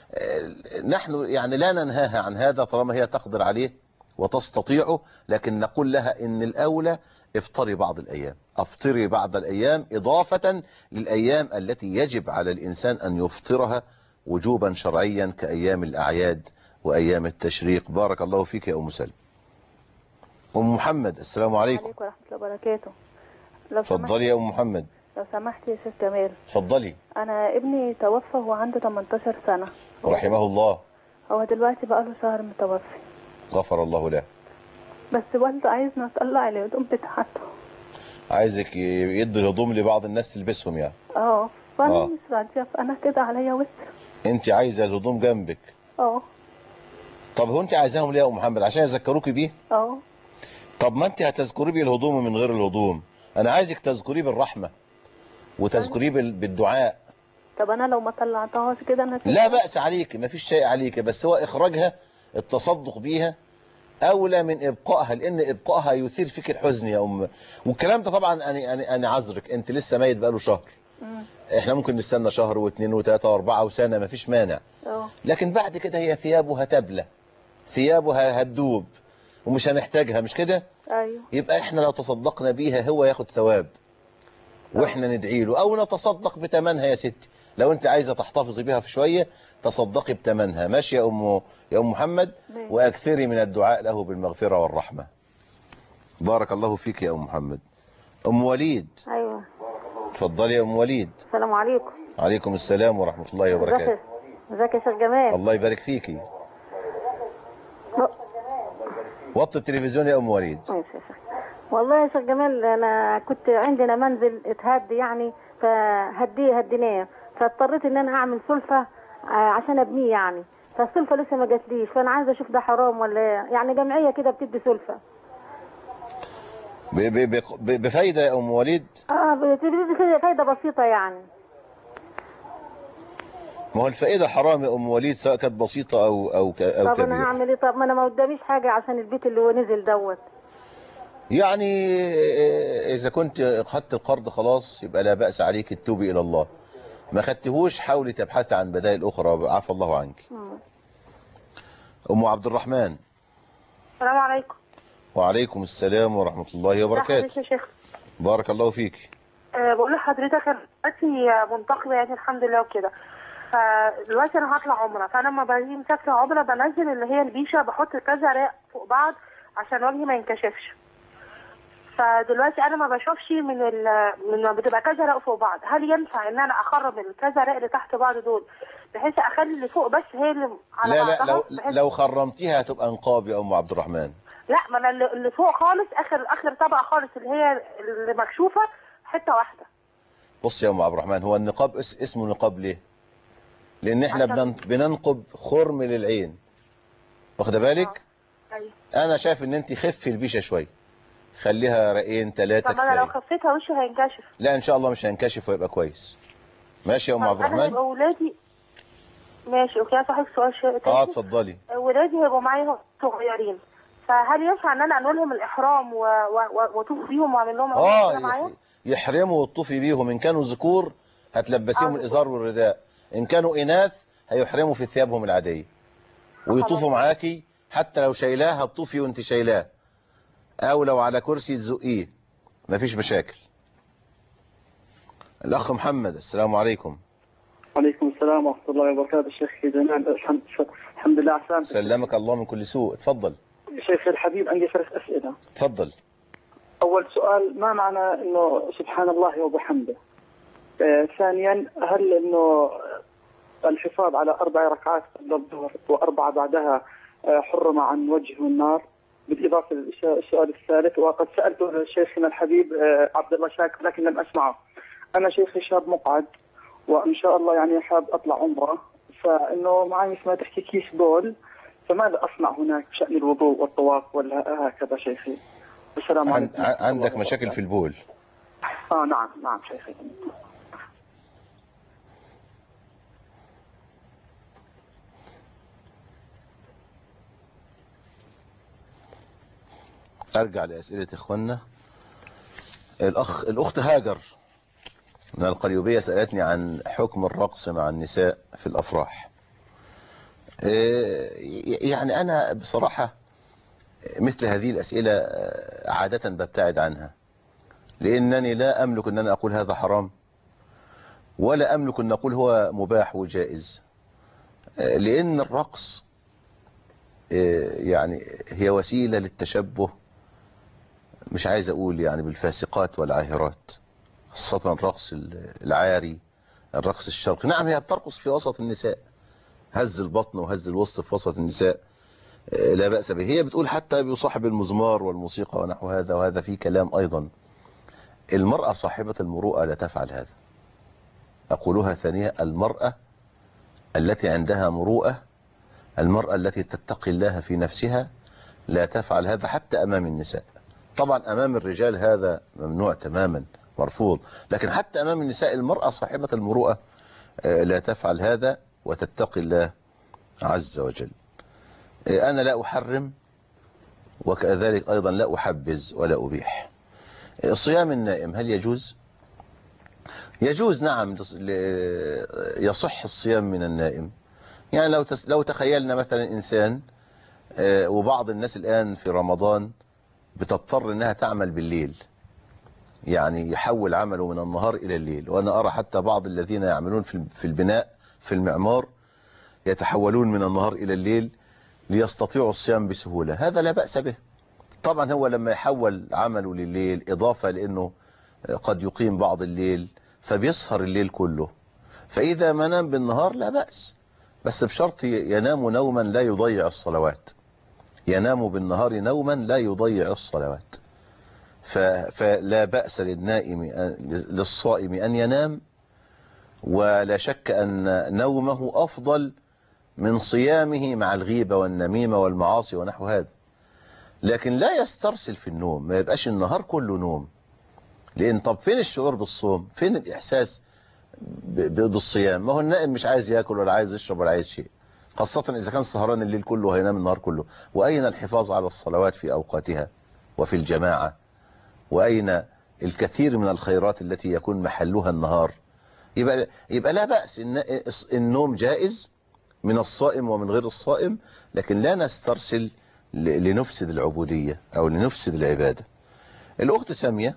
نحن يعني لا ننهاها عن هذا طالما هي تقدر عليه وتستطيعه، لكن نقول لها إن الأولى افطري بعض الأيام، افطري بعض الأيام إضافة للأيام التي يجب على الإنسان أن يفطرها وجوبا شرعيا كأيام الأعياد وأيام التشريق. بارك الله فيك يا أم سلمى. أم محمد السلام عليكم. وعليكم ورحمة الله وبركاته. اتفضلي يا أم محمد. لو سمحت يا شيخ جمال. اتفضلي. أنا ابني توفى وهو عنده 18 سنة. رحمه الله. هو دلوقتي بقى له شهر متوفي. غفر الله له. بس والده عايزنا نطلع الهدوم بتاعته. عايزك يدي الهدوم لبعض الناس تلبسهم يعني. فأنا مش راضية، فأنا كده عليا وسر. أنت عايزة الهدوم جنبك؟ طب هو أنت عايزاهم ليه يا أم محمد؟ عشان يذكروكي بيه؟ طب ما أنت هتذكري بيه الهدوم من غير الهدوم. أنا عايزك تذكريه بالرحمة وتذكريه بالدعاء. طب أنا لو ما طلعتهاش كده أنا لا بأس عليك، ما فيش شيء عليك، بس هو إخراجها التصدق بيها أولى من إبقائها، لأن إبقائها يثير فيك الحزن يا أم. والكلام ده طبعا أنا عذرك، أنت لسه ميت بقاله شهر. إحنا ممكن نستنى شهر واثنين وثلاثة واربعة وسنة، ما فيش مانع. لكن بعد كده هي ثيابه هتبلى، ثيابه هتدوب ومش هنحتاجها، مش كده؟ أيوه. يبقى إحنا لو تصدقنا بيها هو ياخد ثواب وإحنا ندعي له، أو نتصدق بتمنها يا ستي. لو أنت عايزة تحتفظي بيها في شوية تصدقي بتمنها. ماشي يا أم محمد؟ وأكثري من الدعاء له بالمغفرة والرحمة. بارك الله فيك يا أم محمد. أم وليد. أيوة. اتفضلي يا أم وليد. السلام عليكم. عليكم السلام ورحمة الله وبركاته. ازيك يا شيخ جمال؟ الله يبارك فيكي. وطي التلفزيون يا أم وليد. والله يا شيخ جمال أنا كنت عندنا منزل اتهد يعني، هديناه، فاضطريت ان انا اعمل سلفة عشان ابنيه يعني، فالسلفة لسه ما جاتليش، فانا عايزه اشوف ده حرام ولا يعني جمعية كده بتدي سلفة بفايدة يا ام وليد؟ بتدي فايدة بسيطة يعني. ما هو الفائدة حرام يا ام وليد سواء كانت بسيطة او كبيرة. طب انا هعمل ايه؟ طب ما انا ما قداميش حاجة عشان البيت اللي هو نزل دوت. يعني اذا كنت خدت القرض خلاص يبقى لا بأس عليك تتوبي الى الله. ما خدتهوش حاولي تبحثي عن بدائل اخرى عفى الله عنك. ام عبد الرحمن. السلام عليكم. وعليكم السلام ورحمة الله وبركاته. يا شيخ. بارك الله فيك. بقول لحضرتك انا دلوقتي منتقبه يعني الحمد لله وكده، فدلوقتي انا هطلع عمره، فانا لما باجي مسافره عمره بنزل اللي هي البيشه، بحط كذا رق فوق بعض عشان وجهي ما ينكشفش. فدلوقتي انا ما بشوفش من ما بتبقى كذا رق فوق بعض، هل ينفع ان انا اخرب الكذا رق اللي تحت بعض دول بحيث اخلي اللي فوق بس هي اللي على بعضها؟ لا لو خرمتيها هتبقى نقاب يا ام عبد الرحمن. لا ما انا اللي فوق خالص اخر طبقه خالص اللي هي اللي مكشوفه حته واحده. بص يا ام عبد الرحمن، هو النقاب اسمه نقاب ليه؟ لان احنا بننقب خرم للعين، واخده بالك؟ ايوه. انا شايف ان انت خفي البيشه شويه، خليها رقين ثلاثه. طب انا لو خفيتها وشي هينكشف؟ لا ان شاء الله مش هينكشف ويبقى كويس. ماشي يا ام عبد الرحمن؟ انا هيبقى ولادي ماشي اوكي. صحيح سؤال شيء تاني. اتفضلي. ولادي هيبقوا معايا صغيرين، فهل ينفع ان انا انول لهم الاحرام واطوف بيهم واعمل لهم معايا؟ يحرموا وتطوفي بيهم. ان كانوا ذكور هتلبسيهم الازار والرداء، ان كانوا اناث هيحرموا في ثيابهم العاديه ويطوفوا معاكي، حتى لو شايلاه هتطوفي وانت شايلاه، او لو على كرسي تزقيه مفيش مشاكل. الاخ محمد السلام عليكم. وعليكم السلام ورحمه الله وبركاته. الشيخ جمال الحمد لله على السلامة. سلمك الله من كل سوء. اتفضل شيخ الحبيب. عندي 3 أسئلة. اتفضل. اول سؤال، ما معنى انه سبحان الله وبحمده؟ ثانيا، هل انه الحفاظ على 4 ركعات قبل الظهر و4 بعدها حرم عن وجه النار؟ بالاضافه للسؤال الثالث، وقد سالته شيخنا الحبيب عبد الله شاكر لكن لم اسمعه. انا شيخي شاب مقعد وان شاء الله يعني حاب اطلع عمره، فانه معي مثل ما تحكي كيس بول، فماذا اصنع هناك بشان الوضوء والطواف ولا هكذا شيخي؟ السلام عليكم. عندك مشاكل في البول؟ نعم شيخي. ارجع لاسئله اخواننا. الاخت هاجر من القليوبيه سالتني عن حكم الرقص مع النساء في الافراح. يعني أنا بصراحة مثل هذه الأسئلة عادة ببتعد عنها، لأنني لا أملك أن أنا أقول هذا حرام، ولا أملك أن أقول هو مباح وجائز، لأن الرقص يعني هي وسيلة للتشبه، مش عايز أقول يعني بالفاسقات والعاهرات، خاصة الرقص العاري، الرقص الشرقي. نعم هي بترقص في وسط النساء، هز البطن وهز الوسط في وسط النساء لا بأس به. هي بتقول حتى بيصاحب المزمار والموسيقى ونحو هذا، وهذا فيه كلام أيضا. المرأة صاحبة المروءة لا تفعل هذا. أقولها ثانية، المرأة التي عندها مروءة، المرأة التي تتقي الله في نفسها لا تفعل هذا حتى أمام النساء. طبعا أمام الرجال هذا ممنوع تماما، مرفوض، لكن حتى أمام النساء المرأة صاحبة المروءة لا تفعل هذا وتتقي الله عز وجل. أنا لا أحرم وكذلك أيضا لا أحبذ ولا أبيح. صيام النائم هل يجوز؟ يجوز نعم، يصح الصيام من النائم. يعني لو تخيلنا مثلا إنسان، وبعض الناس الآن في رمضان بتضطر أنها تعمل بالليل، يعني يحول عمله من النهار إلى الليل، وأنا أرى حتى بعض الذين يعملون في البناء في المعمار يتحولون من النهار إلى الليل ليستطيعوا الصيام بسهولة. هذا لا بأس به. طبعا هو لما يحول عمله لليل إضافة لأنه قد يقيم بعض الليل فبيسهر الليل كله، فإذا ما نام بالنهار لا بأس، بس بشرط ينام نوما لا يضيع الصلوات، ينام بالنهار نوما لا يضيع الصلوات. فلا بأس للصائم أن ينام، ولا شك أن نومه أفضل من صيامه مع الغيبة والنميمة والمعاصي ونحو هذا. لكن لا يسترسل في النوم، ما يبقاش النهار كله نوم، لأن طب فين الشعور بالصوم؟ فين الإحساس بالصيام؟ ما هو النائم مش عايز يأكل ولا عايز يشرب ولا عايز شيء، خاصة إذا كان سهران الليل كله هينام النهار كله. وأين الحفاظ على الصلوات في أوقاتها وفي الجماعة؟ وأين الكثير من الخيرات التي يكون محلها النهار؟ يبقى لا بأس، النوم جائز من الصائم ومن غير الصائم، لكن لا نسترسل لنفسد العبودية أو لنفسد العبادة. الأخت سامية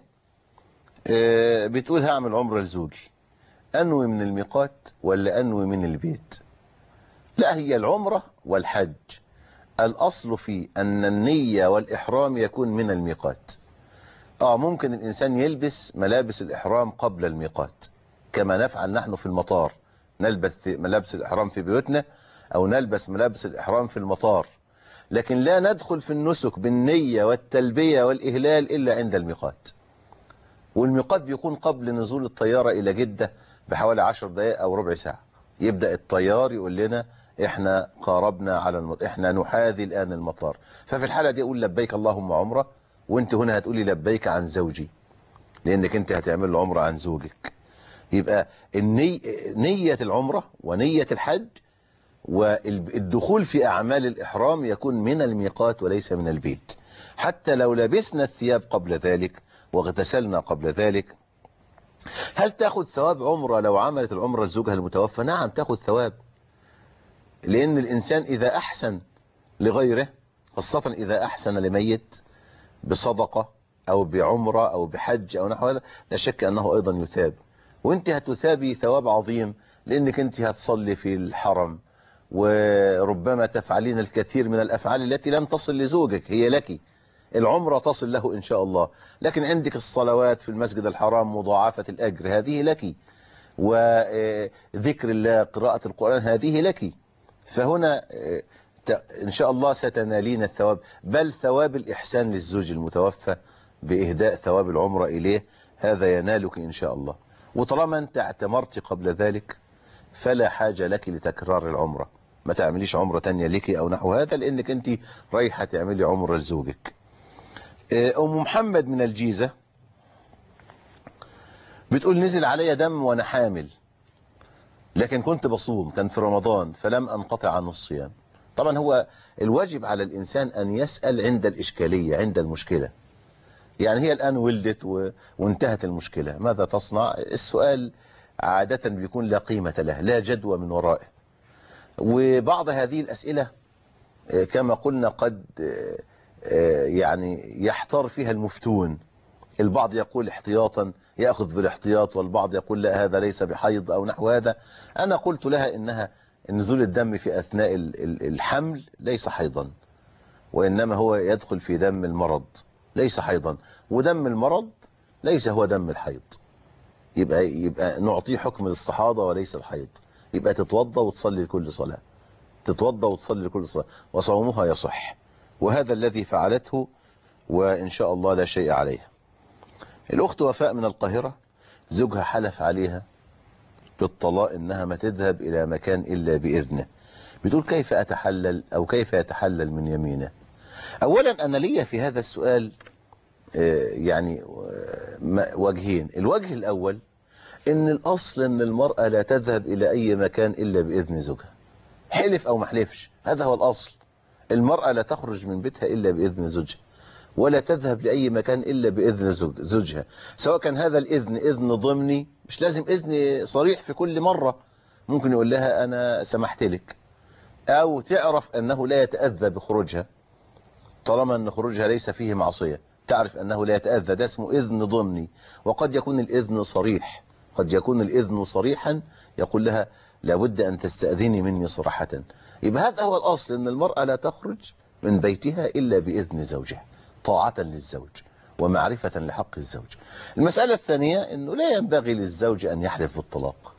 بتقول هعمل عمرة لزوجي، أنوي من الميقات ولا أنوي من البيت؟ لا، هي العمرة والحج الأصل في أن النية والإحرام يكون من الميقات. ممكن الإنسان يلبس ملابس الإحرام قبل الميقات، كما نفعل نحن في المطار، نلبس ملابس الإحرام في بيوتنا أو نلبس ملابس الإحرام في المطار، لكن لا ندخل في النسك بالنية والتلبية والإهلال إلا عند الميقات. والميقات بيكون قبل نزول الطيارة إلى جدة بحوالي 10 دقائق أو ربع ساعة، يبدأ الطيار يقول لنا إحنا قاربنا على إحنا نحاذي الآن المطار. ففي الحالة دي أقول لبيك اللهم عمرة، وانت هنا هتقولي لبيك عن زوجي، لأنك انت هتعمل له عمرة عن زوجك. يبقى نية العمرة ونية الحج والدخول في أعمال الإحرام يكون من الميقات وليس من البيت. حتى لو لبسنا الثياب قبل ذلك واغتسلنا قبل ذلك. هل تأخذ ثواب عمرة لو عملت العمرة لزوجها المتوفى؟ نعم تأخذ ثواب، لأن الإنسان إذا أحسن لغيره، خاصة إذا أحسن لميت بصدقة أو بعمرة أو بحج أو نحو هذا، لا شك أنه أيضا يثاب. وانت هتثابي ثواب عظيم، لأنك انت هتصلي في الحرم، وربما تفعلين الكثير من الأفعال التي لم تصل لزوجك، هي لك. العمرة تصل له إن شاء الله، لكن عندك الصلوات في المسجد الحرام مضاعفة الأجر، هذه لك، وذكر الله قراءة القرآن هذه لك. فهنا إن شاء الله ستنالين الثواب، بل ثواب الإحسان للزوج المتوفى بإهداء ثواب العمرة إليه، هذا ينالك إن شاء الله. وطالما أنت اعتمرت قبل ذلك فلا حاجة لك لتكرار العمرة، ما تعمليش عمرة تانية لك أو نحو هذا، لأنك أنت رايحة تعملي عمرة لزوجك. أم محمد من الجيزة بتقول نزل علي دم وأنا حامل، لكن كنت بصوم، كان في رمضان، فلم أنقطع عن الصيام. طبعا هو الواجب على الإنسان أن يسأل عند الإشكالية، عند المشكلة. يعني هي الآن ولدت وانتهت المشكلة، ماذا تصنع؟ السؤال عادة بيكون لا قيمة له، لا جدوى من ورائه. وبعض هذه الأسئلة كما قلنا قد يعني يحتار فيها المفتون. البعض يقول احتياطا يأخذ بالاحتياط، والبعض يقول لا هذا ليس بحيض أو نحو هذا. أنا قلت لها إنها نزول الدم في أثناء الحمل ليس حيضا، وإنما هو يدخل في دم المرض ليس حيضا، ودم المرض ليس هو دم الحيض. يبقى نعطيه حكم الاستحاضة وليس الحيض. يبقى تتوضى وتصلي لكل صلاة، تتوضى وتصلي لكل صلاة، وصومها يصح. وهذا الذي فعلته، وإن شاء الله لا شيء عليها. الأخت وفاء من القاهرة، زوجها حلف عليها بالطلاق إنها ما تذهب إلى مكان إلا بإذنه. بتقول كيف أتحلل أو كيف يتحلل من يمينه؟ أولا أنا لي في هذا السؤال يعني وجهين. الوجه الأول إن الأصل إن المرأة لا تذهب إلى أي مكان إلا بإذن زوجها، حلف أو ما حلفش، هذا هو الأصل. المرأة لا تخرج من بيتها إلا بإذن زوجها، ولا تذهب لأي مكان إلا بإذن زوجها، سواء كان هذا الإذن إذن ضمني، مش لازم إذن صريح في كل مرة، ممكن يقول لها أنا سمحت لك، أو تعرف أنه لا يتأذى بخروجها طالما أن خروجها ليس فيه معصية، تعرف أنه لا يتأذى، ده اسمه إذن ضمني. وقد يكون الإذن صريح، قد يكون الإذن صريحا، يقول لها لابد أن تستأذني مني صراحة. يبقى هذا هو الأصل، أن المرأة لا تخرج من بيتها إلا بإذن زوجها، طاعة للزوج ومعرفة لحق الزوج. المسألة الثانية أنه لا ينبغي للزوج أن يحلف بالطلاق.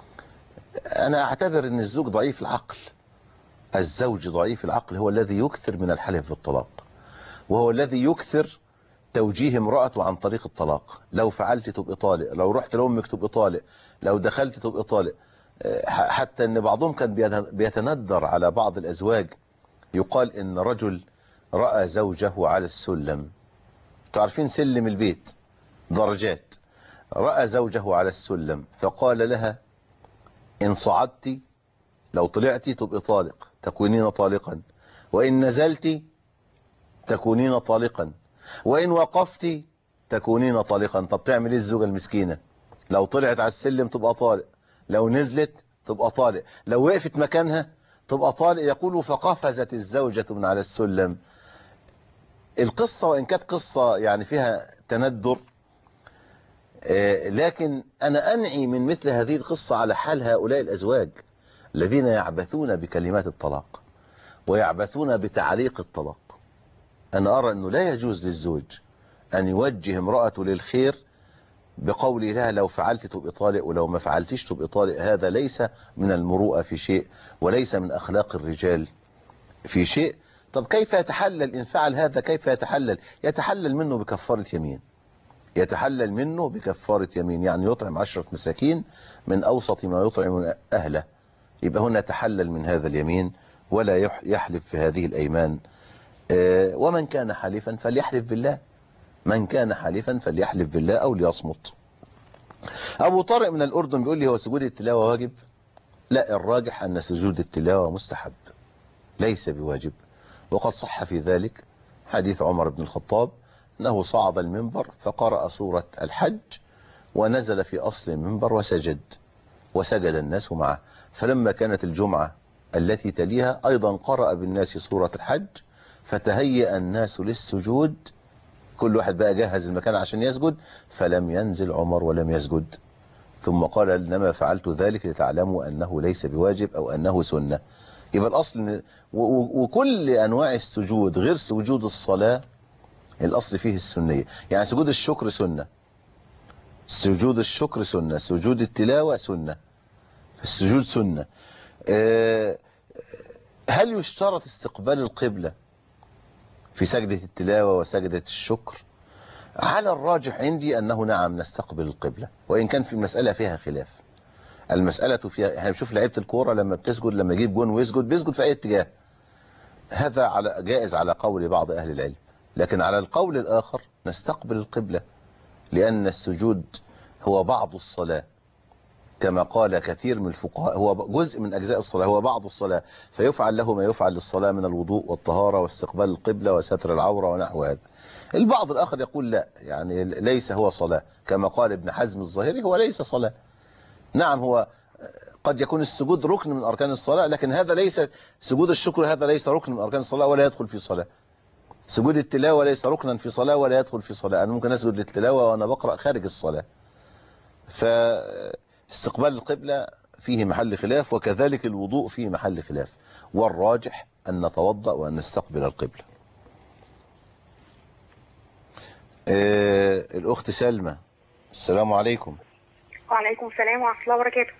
أنا أعتبر أن الزوج ضعيف العقل، الزوج ضعيف العقل هو الذي يكثر من الحلف بالطلاق، وهو الذي يكثر توجيه امرأته عن طريق الطلاق. لو فعلت تبقى طالق، لو رحت لأمك تبقى طالق، لو دخلت تبقى طالق. حتى أن بعضهم كان بيتندر على بعض الأزواج، يقال إن رجل رأى زوجه على السلم، تعرفين سلم البيت درجات، رأى زوجه على السلم فقال لها إن صعدت، لو طلعتي تبقى طالق تكونين طالقا، وإن نزلت تكونين طالقا، وإن وقفت تكونين طالقا. طب تعمل إيه الزوجة المسكينة؟ لو طلعت على السلم تبقى طالق، لو نزلت تبقى طالق، لو وقفت مكانها تبقى طالق. يقول فقفزت الزوجة من على السلم. القصة وإن كانت قصة يعني فيها تندر، لكن أنا أنعي من مثل هذه القصة على حال هؤلاء الأزواج الذين يعبثون بكلمات الطلاق ويعبثون بتعليق الطلاق. أنا أرى أنه لا يجوز للزوج أن يوجه امرأته للخير بقوله لها لو فعلت تبقى طالق ولو ما فعلتش تبقى طالق. هذا ليس من المروءة في شيء، وليس من أخلاق الرجال في شيء. طب كيف يتحلل إن فعل هذا؟ كيف يتحلل؟ يتحلل منه بكفارة يمين، يتحلل منه بكفارة يمين، يعني يطعم 10 مساكين من أوسط ما يطعم أهله. يبقى هنا يتحلل من هذا اليمين ولا يحلف في هذه الأيمان. ومن كان حالفا فليحلف بالله، من كان حالفا فليحلف بالله أو ليصمت. أبو طارق من الأردن بيقول لي هو سجود التلاوة واجب؟ لا، الراجح أن سجود التلاوة مستحب ليس بواجب. وقد صح في ذلك حديث عمر بن الخطاب أنه صعد المنبر فقرأ سورة الحج ونزل في أصل المنبر وسجد الناس معه. فلما كانت الجمعة التي تليها أيضا قرأ بالناس سورة الحج فتهيأ الناس للسجود، كل واحد بقى جهز المكان عشان يسجد، فلم ينزل عمر ولم يسجد. ثم قال إنما فعلت ذلك لتعلموا أنه ليس بواجب أو أنه سنة. يبقى الأصل وكل أنواع السجود غير سجود الصلاة الأصل فيه السنية. يعني سجود الشكر سنة، سجود الشكر سنة، سجود التلاوة سنة، السجود سنة. هل يشترط استقبال القبلة في سجدة التلاوة وسجدة الشكر؟ على الراجح عندي أنه نعم نستقبل القبلة، وإن كان في المسألة فيها خلاف. المسألة فيها، احنا بنشوف لعيبة الكورة لما بتسجد، لما يجيب جون ويسجد بيسجد في أي اتجاه، هذا جائز على قول بعض أهل العلم. لكن على القول الآخر نستقبل القبلة، لأن السجود هو بعض الصلاة كما قال كثير من الفقهاء، هو جزء من أجزاء الصلاة، هو بعض الصلاة، فيفعل له ما يفعل للصلاة من الوضوء والطهارة واستقبال القبلة وستر العورة ونحو هذا. البعض الآخر يقول لا، يعني ليس هو صلاة، كما قال ابن حزم الظاهري هو ليس صلاة. نعم هو قد يكون السجود ركن من أركان الصلاة، لكن هذا ليس سجود الشكر، هذا ليس ركن من أركان الصلاة ولا يدخل في صلاة. سجود التلاوة ليس ركنا في صلاة ولا يدخل في صلاة. أنا ممكن أسجد للتلاوة وأنا بقرأ خارج الصلاة. فاستقبال القبلة فيه محل خلاف، وكذلك الوضوء فيه محل خلاف، والراجح أن نتوضأ وأن نستقبل القبلة. الأخت سلمى، السلام عليكم. وعليكم السلام ورحمة الله وبركاته.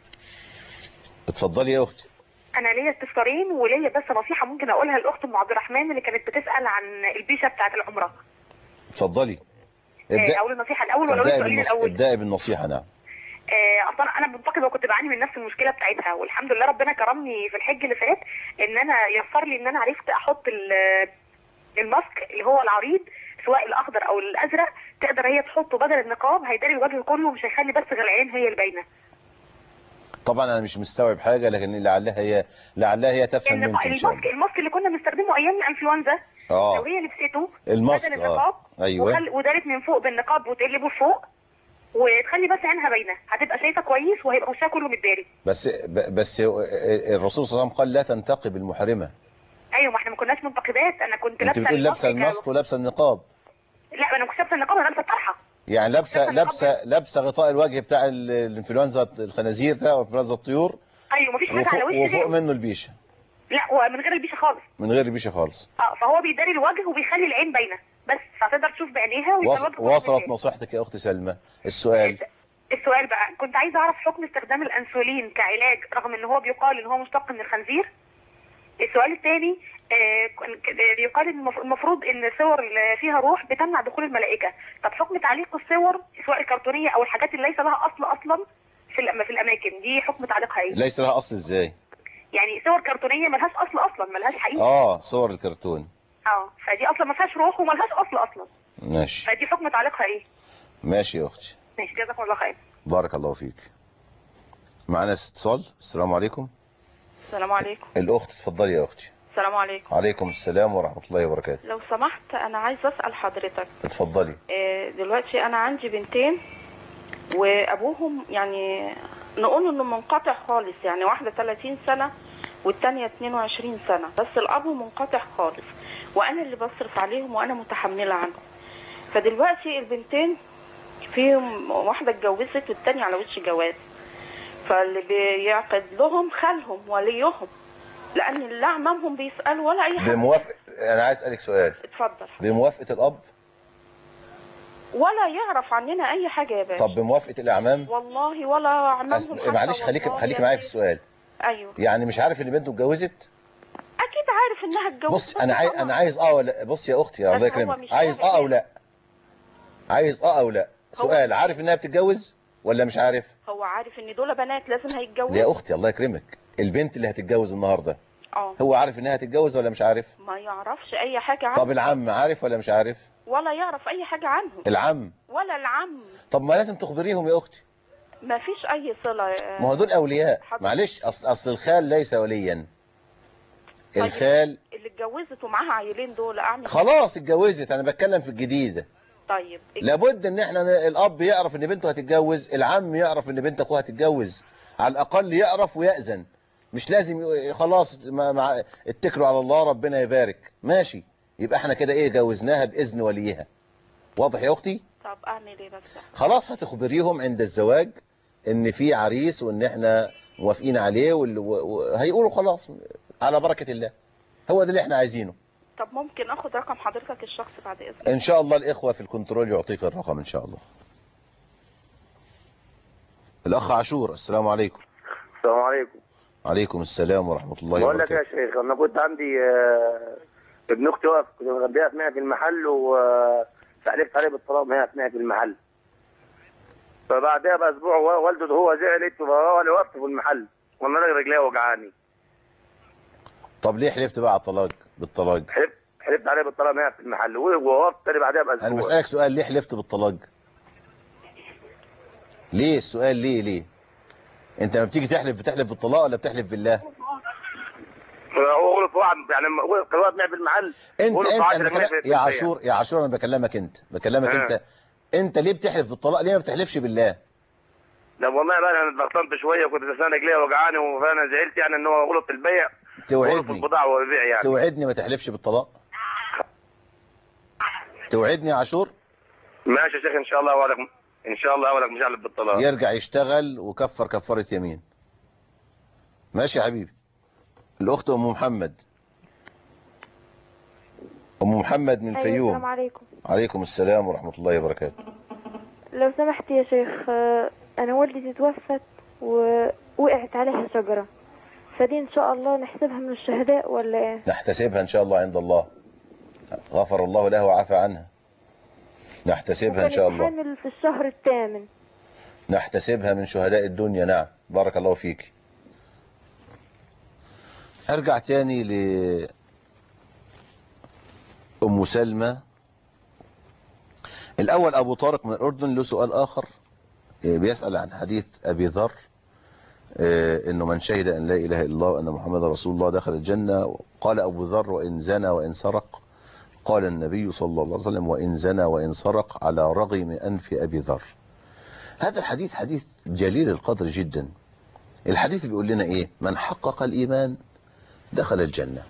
اتفضلي يا أختي. أنا ليا استفسارين وليا بس نصيحة ممكن أقولها للأخت أم عبد الرحمن اللي كانت بتسأل عن البيشة بتاعة العمرة. اتفضلي. أقول النصيحة الأول ولا أقول السؤالين الأول؟ ابدأي بالنصيحة. نعم. أصلا أنا منتقدة وكنت بعاني من نفس المشكلة بتاعتها، والحمد لله ربنا كرمني في الحج اللي فات إن أنا يسر لي إن أنا عرفت أحط الماسك اللي هو العريض سواء الأخضر أو الأزرق، تقدر هي تحطه بدل النقاب، هيداري الوجه كله ومش هيخلي بس غير العين هي الباينة. طبعا انا مش مستوعب حاجه، لكن لعلها هي تفهم منك ان شاء الله. الماسك اللي كنا بنستخدمه ايام الانفلونزا، لو هي لبسته الماسك بدل النقاب ايوه ودارت من فوق بالنقاب وتقلبه لفوق وتخلي بس عينها باينه، هتبقى شايفه كويس وهيبقى وشها كله متداري. بس الرسول صلى الله عليه وسلم قال لا تنتقب المحرمه. ايوه، ما احنا ما كناش منتقبات، انا كنت لابسه. انت بتقول لابسه الماسك ولابسه النقاب. لا انا مش لابسه النقاب، انا لابسه الطرحه. يعني لابسه غطاء الوجه بتاع الانفلونزا الخنازير ده او انفلونزا الطيور. ايوه مفيش حاجه على وشي وفوق منه البيشه. لا هو من غير البيشه خالص. من غير البيشه خالص. فهو بيداري الوجه وبيخلي العين باينه بس، فتقدر تشوف بعينيها ويبقى وصلت نصيحتك يا اخت سلمى. السؤال بقى كنت عايزه اعرف حكم استخدام الانسولين كعلاج رغم ان هو بيقال ان هو مشتق من الخنزير. السؤال الثاني بيقال ان المفروض ان الصور اللي فيها روح بتمنع دخول الملائكه، طب حكم تعليق الصور سواء الكرتونيه او الحاجات اللي ليس لها اصل اصلا في الاماكن دي، حكم تعليقها ايه؟ ليس لها اصل ازاي؟ يعني صور كرتونيه ملهاش اصل اصلا، ملهاش حقيقه. صور الكرتون فدي اصلا ما فيهاش روح وملهاش اصل اصلا. ماشي. فدي حكم تعليقها ايه؟ ماشي يا اختي. ماشي، جزاكم الله خير. بارك الله فيك. معنا اتصال. السلام عليكم. السلام عليكم. الاخت اتفضلي يا اختي. السلام عليكم. وعليكم السلام ورحمه الله وبركاته. لو سمحت انا عايزه اسال حضرتك. اتفضلي. دلوقتي انا عندي بنتين وابوهم يعني نقول انه منقطع خالص، يعني واحده 30 سنه والثانيه 22 سنه، بس الاب منقطع خالص وانا اللي بصرف عليهم وانا متحمله عنهم. فدلوقتي البنتين فيهم واحده اتجوزت والثانيه على وش جواز، فاللي بيعقد لهم خالهم وليهم، لان اللي اعمامهم بيسالوا ولا اي حاجه. انا عايز اسالك سؤال. اتفضل. بموافقه الاب؟ ولا يعرف عننا اي حاجه يا باشا. طب بموافقه الاعمام؟ والله ولا اعمامهم. معلش خليك معايا في السؤال. ايوه. يعني مش عارف ان بنته اتجوزت؟ اكيد عارف انها اتجوزت. بص انا عايز ولا بص يا اختي الله يكرمك، عايز او لا؟ عايز او لا؟ سؤال، عارف انها بتتجوز ولا مش عارف؟ هو عارف ان دول بنات لازم هيتجوزوا. يا اختي الله يكرمك، البنت اللي هتتجوز النهارده هو عارف انها هتتجوز ولا مش عارف؟ ما يعرفش اي حاجه عنه. طب العم عارف ولا مش عارف؟ ولا يعرف اي حاجه عنه. العم ولا العم. طب ما لازم تخبريهم يا اختي. ما فيش اي صله. ما هو دول اولياء. معلش اصل الخال ليس وليا. الخال اللي اتجوزت ومعاها عيلين دول اعمل خلاص اتجوزت، انا بتكلم في الجديده. طيب لابد ان احنا الاب يعرف ان بنته هتتجوز، العم يعرف ان بنت اخوها هتتجوز، على الاقل يعرف ويأذن. مش لازم خلاص اتكلوا على الله ربنا يبارك، ماشي، يبقى احنا كده جوزناها باذن وليها. واضح يا اختي؟ طب اعمل ايه بس؟ خلاص هتخبريهم عند الزواج ان في عريس وان احنا موافقين عليه وهيقولوا خلاص على بركه الله. هو ده اللي احنا عايزينه. طب ممكن اخد رقم حضرتك الشخصي بعد اذنك؟ ان شاء الله الاخوه في الكنترول يعطيك الرقم ان شاء الله. الاخ عاشور، السلام عليكم. السلام عليكم. وعليكم السلام ورحمه الله وبركاته. بقول لك يا شيخ، انا كنت عندي ابن اختي واقف، كنت مغديها في في المحل وحلفت عليه بالطلاق في المحل. فبعدها باسبوع والده هو زعلت وانا وقفت في المحل وانا رجلي وجعاني. طب ليه حلفت بقى على بالطلاق؟ حلفت عليه بالطلاق في المحل ووقفت تاني بعدها باسبوع. انا بسالك سؤال، ليه حلفت بالطلاق؟ ليه السؤال ليه؟ انت لما بتيجي بتحلف بالطلاق ولا بتحلف بالله؟ هو غلط واحد يعني قررت في المحل. انت يا عاشور انا بكلمك انت. انت ليه بتحلف بالطلاق؟ ليه ما بتحلفش بالله؟ لا والله بقى انا اتغطمت شويه وكنت لسان رجليا وجعاني، فانا زعلت يعني ان هو غلط البيع. غلط في البضاعه والبيع يعني. توعدني ما تحلفش بالطلاق؟ توعدني يا عاشور؟ ماشي يا شيخ ان شاء الله اوعدك، ان شاء الله اوعدك مش هحلف بالطلاق. يرجع يشتغل وكفر كفاره يمين. ماشي يا حبيبي. الاخت ام محمد. ام محمد من الفيوم. السلام عليكم. عليكم السلام ورحمه الله وبركاته. لو سمحت يا شيخ، انا والدتي توفت ووقعت عليها شجره، فدي ان شاء الله نحسبها من الشهداء ولا ايه؟ نحتسبها ان شاء الله عند الله. غفر الله له وعفى عنها. نحتسبها ان شاء الله. حامل في الشهر الثامن. نحتسبها من شهداء الدنيا. نعم بارك الله فيك. ارجع تاني ام سلمى. الاول ابو طارق من الاردن له سؤال اخر، بيسأل عن حديث ابي ذر انه من شهد ان لا اله الا الله وان محمد رسول الله دخل الجنة. قال ابو ذر وان زنى وان سرق. قال النبي صلى الله عليه وسلم وان زنى وان سرق على رغم انف ابي ذر. هذا الحديث حديث جليل القدر جدا. الحديث بيقول لنا ايه؟ من حقق الايمان دخل الجنة.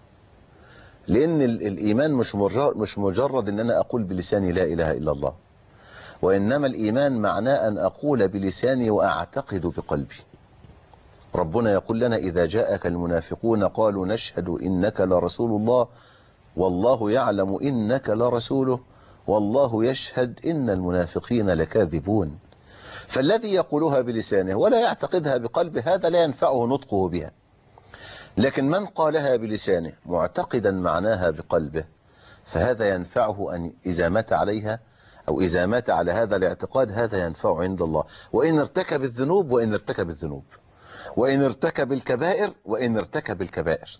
لان الايمان مش مجرد ان انا اقول بلساني لا اله الا الله، وانما الايمان معناه ان اقول بلساني واعتقد بقلبي. ربنا يقول لنا اذا جاءك المنافقون قالوا نشهد انك لرسول الله والله يعلم انك لرسوله والله يشهد ان المنافقين لكاذبون. فالذي يقولها بلسانه ولا يعتقدها بقلبه هذا لا ينفعه نطقه بها. لكن من قالها بلسانه معتقدا معناها بقلبه فهذا ينفعه أن إذا مات عليها أو إذا مات على هذا الاعتقاد هذا ينفعه عند الله، وإن ارتكب الذنوب وإن ارتكب الذنوب، وإن ارتكب الكبائر وإن ارتكب الكبائر،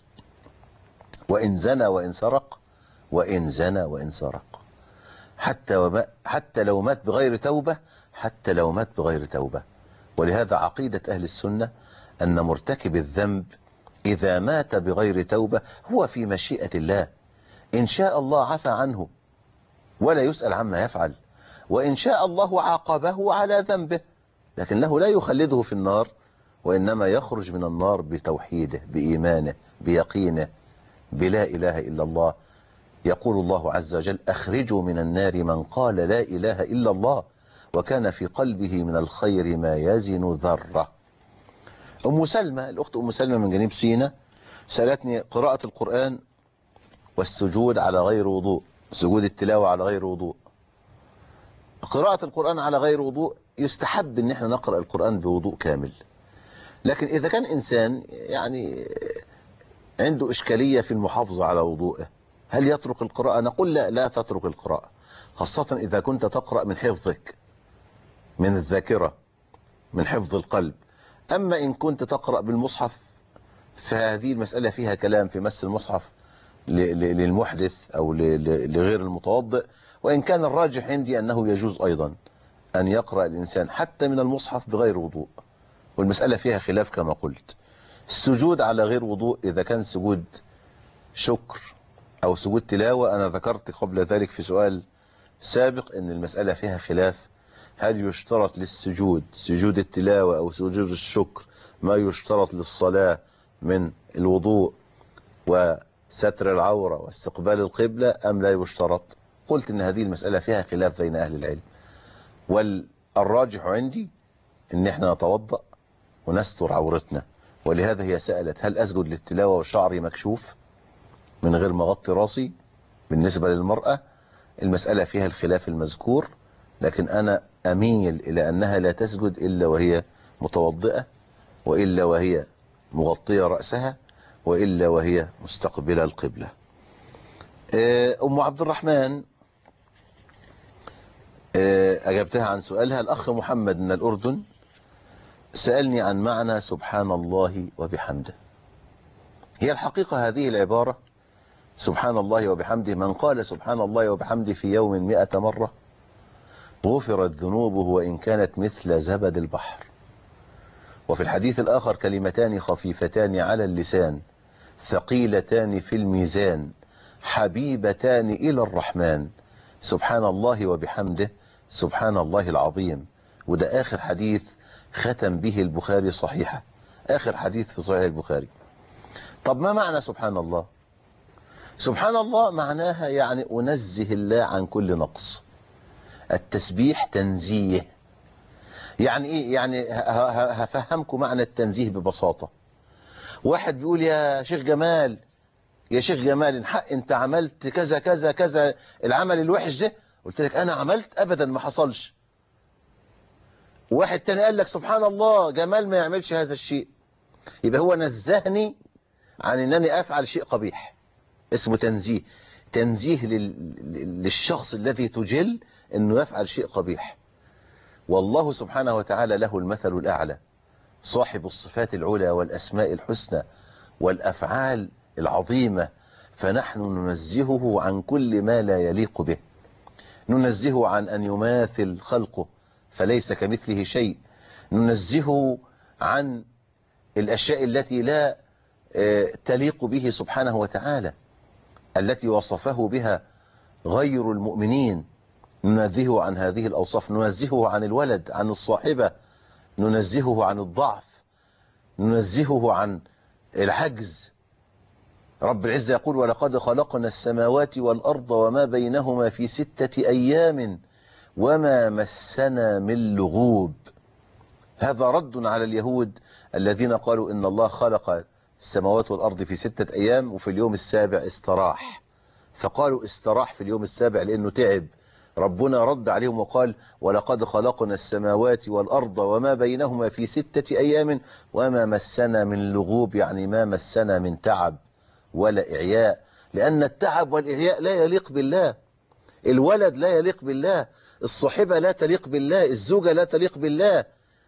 وإن زنى وإن سرق، وإن زنى وإن سرق، حتى لو مات بغير توبة، حتى لو مات بغير توبة. ولهذا عقيدة أهل السنة أن مرتكب الذنب إذا مات بغير توبة هو في مشيئة الله. إن شاء الله عفى عنه ولا يسأل عما يفعل، وإن شاء الله عاقبه على ذنبه لكنه لا يخلده في النار، وإنما يخرج من النار بتوحيده بإيمانه بيقينه بلا إله إلا الله. يقول الله عز وجل أخرجوا من النار من قال لا إله إلا الله وكان في قلبه من الخير ما يزن ذرة. أم سلمى، الأخت أم سلمى من جنوب سيناء سألتني قراءة القرآن والسجود على غير وضوء، سجود التلاوة على غير وضوء. قراءة القرآن على غير وضوء يستحب ان احنا نقرأ القرآن بوضوء كامل، لكن إذا كان إنسان يعني عنده إشكالية في المحافظة على وضوءه هل يترك القراءة؟ نقول لا، لا تترك القراءة، خاصة إذا كنت تقرأ من حفظك من الذاكرة من حفظ القلب. أما إن كنت تقرأ بالمصحف فهذه المسألة فيها كلام في مس المصحف للمحدث أو لغير المتوضئ، وإن كان الراجح عندي أنه يجوز أيضا أن يقرأ الإنسان حتى من المصحف بغير وضوء، والمسألة فيها خلاف كما قلت. السجود على غير وضوء إذا كان سجود شكر أو سجود تلاوة، أنا ذكرت قبل ذلك في سؤال سابق أن المسألة فيها خلاف، هل يشترط للسجود سجود التلاوة أو سجود الشكر ما يشترط للصلاة من الوضوء وستر العورة واستقبال القبلة أم لا يشترط؟ قلت أن هذه المسألة فيها خلاف بين أهل العلم، والراجح عندي أن احنا نتوضأ ونستر عورتنا، ولهذا هي سألت هل أسجد للتلاوة وشعري مكشوف من غير ما أغطي راسي بالنسبة للمرأة؟ المسألة فيها الخلاف المذكور، لكن أنا أميل إلى أنها لا تسجد إلا وهي متوضئة، وإلا وهي مغطية رأسها، وإلا وهي مستقبلة القبلة. أم عبد الرحمن أجبتها عن سؤالها. الأخ محمد من الأردن سألني عن معنى سبحان الله وبحمده. هي الحقيقة هذه العبارة سبحان الله وبحمده، من قال سبحان الله وبحمده في يوم 100 مرة غفرت ذنوبه وإن كانت مثل زبد البحر. وفي الحديث الآخر كلمتان خفيفتان على اللسان ثقيلتان في الميزان حبيبتان إلى الرحمن سبحان الله وبحمده سبحان الله العظيم. وده آخر حديث ختم به البخاري صحيحة، آخر حديث في صحيح البخاري. طب ما معنى سبحان الله؟ سبحان الله معناها يعني أنزه الله عن كل نقص. التسبيح تنزيه. يعني إيه؟ يعني هفهمكم معنى التنزيه ببساطة. واحد بيقول يا شيخ جمال، يا شيخ جمال الحق انت عملت كذا كذا كذا العمل الوحش ده. قلت لك انا عملت؟ ابدا ما حصلش. واحد تاني قال لك سبحان الله جمال ما يعملش هذا الشيء، يبقى هو نزهني عن انني افعل شيء قبيح. اسمه تنزيه. تنزيه للشخص الذي تجل انه يفعل شيء قبيح. والله سبحانه وتعالى له المثل الاعلى، صاحب الصفات العلى والاسماء الحسنى والافعال العظيمة، فنحن ننزهه عن كل ما لا يليق به. ننزهه عن أن يماثل خلقه فليس كمثله شيء. ننزهه عن الأشياء التي لا تليق به سبحانه وتعالى، التي وصفه بها غير المؤمنين. ننزهه عن هذه الأوصاف. ننزهه عن الولد، عن الصاحبة، ننزهه عن الضعف، ننزهه عن العجز. رب العزة يقول ولقد خلقنا السماوات والأرض وما بينهما في 6 أيام وما مسنا من لغوب. هذا رد على اليهود الذين قالوا إن الله خلق السماوات والأرض في 6 أيام وفي اليوم السابع استراح. فقالوا استراح في اليوم السابع لأنه تعب. ربنا رد عليهم وقال ولقد خلقنا السماوات والأرض وما بينهما في 6 أيام وما مسنا من لغوب، يعني ما مسنا من تعب ولا إعياء، لأن التعب والإعياء لا يليق بالله. الولد لا يليق بالله، الصاحبة لا تليق بالله، الزوجة لا تليق بالله.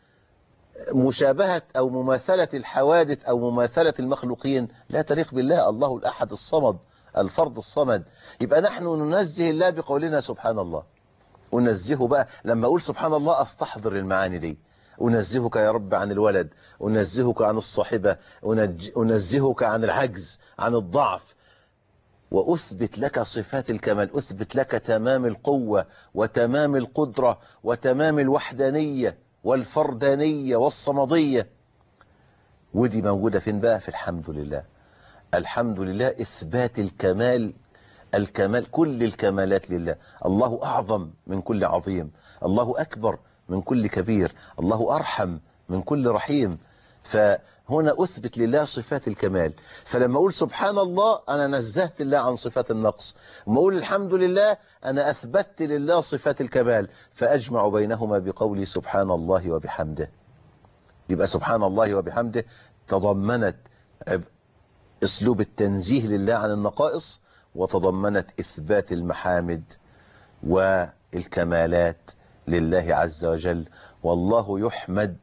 مشابهة أو مماثلة الحوادث أو مماثلة المخلوقين لا تليق بالله. الله الأحد الصمد الفرد الصمد. يبقى نحن ننزه الله بقولنا سبحان الله. أنزهه بقى لما أقول سبحان الله أستحضر المعاني دي. أنزهك يا رب عن الولد، أنزهك عن الصاحبة، أنزهك عن العجز، عن الضعف، وأثبت لك صفات الكمال. أثبت لك تمام القوة وتمام القدرة وتمام الوحدانية والفردانية والصمدية. ودي موجودة فين بقى؟ في الحمد لله. الحمد لله إثبات الكمال. الكمال كل الكمالات لله. الله أعظم من كل عظيم، الله أكبر من كل كبير، الله أرحم من كل رحيم. فهنا أثبت لله صفات الكمال. فلما أقول سبحان الله أنا نزهت الله عن صفات النقص، وما أقول الحمد لله أنا أثبتت لله صفات الكمال. فأجمع بينهما بقولي سبحان الله وبحمده. يبقى سبحان الله وبحمده تضمنت أسلوب التنزيه لله عن النقائص، وتضمنت إثبات المحامد والكمالات لله عز وجل. والله يحمد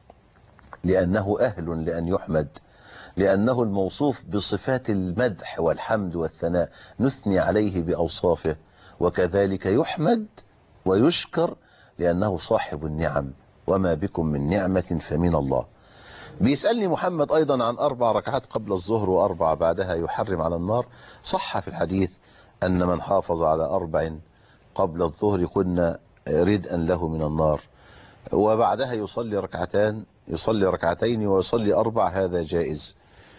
لأنه أهل لأن يحمد، لأنه الموصوف بصفات المدح والحمد والثناء، نثني عليه بأوصافه. وكذلك يحمد ويشكر لأنه صاحب النعم، وما بكم من نعمة فمن الله. بيسألني محمد أيضا عن 4 ركعات قبل الظهر و4 بعدها يحرم على النار. صح في الحديث أن من حافظ على 4 قبل الظهر كنا ردءا له من النار، وبعدها يصلي ركعتين ويصلي 4، هذا جائز.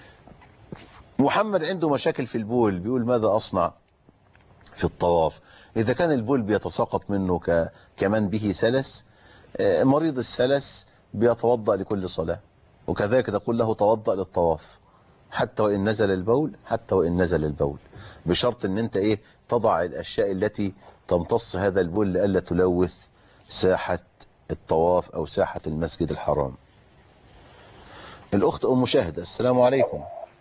محمد عنده مشاكل في البول، بيقول ماذا أصنع في الطواف؟ إذا كان البول بيتساقط منه كمن به سلس، مريض السلس بيتوضأ لكل صلاة، وكذلك نقول له توضأ للطواف حتى وإن نزل البول، بشرط ان انت تضع الاشياء التي تمتص هذا البول لئلا تلوث ساحة الطواف او ساحة المسجد الحرام. الأخت أم شاهد، السلام عليكم.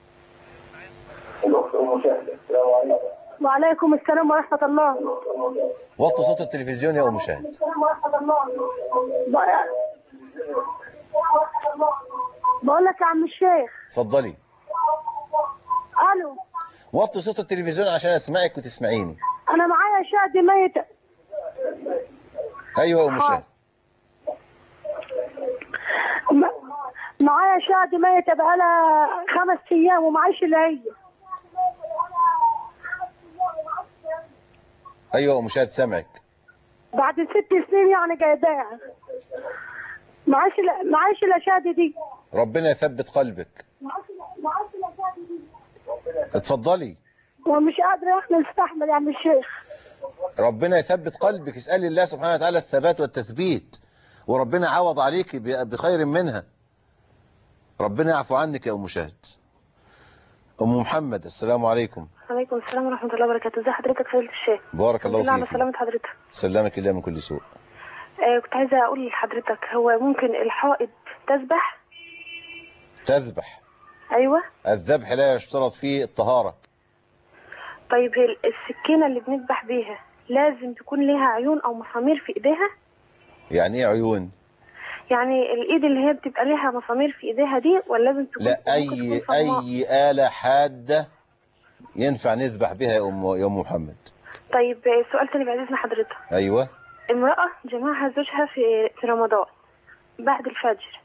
وعليكم السلام ورحمة الله. وطي صوت التلفزيون يا أم شاهد. بقول لك يا عم الشيخ. اتفضلي. الو. وطي صوت التلفزيون عشان اسمعك وتسمعيني. انا معايا شهد ميتة. ايوه يا ام شهد. معايا شهد ميتة بقالها 5 ايام ومعيش الا هي. ايوه يا ام شهد سامعك. بعد 6 سنين يعني جايباها. معاش الاشاده دي. ربنا يثبت قلبك. اتفضلي. ومش قادره نستحمل يا عم الشيخ. ربنا يثبت قلبك، اسألي الله سبحانه وتعالى الثبات والتثبيت، وربنا عوض عليك بخير منها. ربنا يعفو عنك يا أم شاهد. أم محمد السلام عليكم. وعليكم السلام ورحمة الله وبركاته. ازي حضرتك فضيلة الشيخ؟ بارك الله فيك. على سلامة حضرتك. سلامك الله من كل سوء. كنت عايزة أقول لحضرتك، هو ممكن الحائض تذبح؟ تذبح؟ أيوة. الذبح لا يشترط فيه الطهارة. طيب السكينة اللي بنذبح بيها لازم تكون لها عيون أو مسامير في إيديها؟ يعني إيه عيون؟ يعني الإيد اللي هي بتبقى لها مسامير في إيديها دي، ولا لازم تكون؟ لا، أي آلة حادة ينفع نذبح بها يا أم محمد. طيب سؤال تاني بعد إذن حضرتك. أيوة. امرأة جمعها زوجها في رمضان بعد الفجر،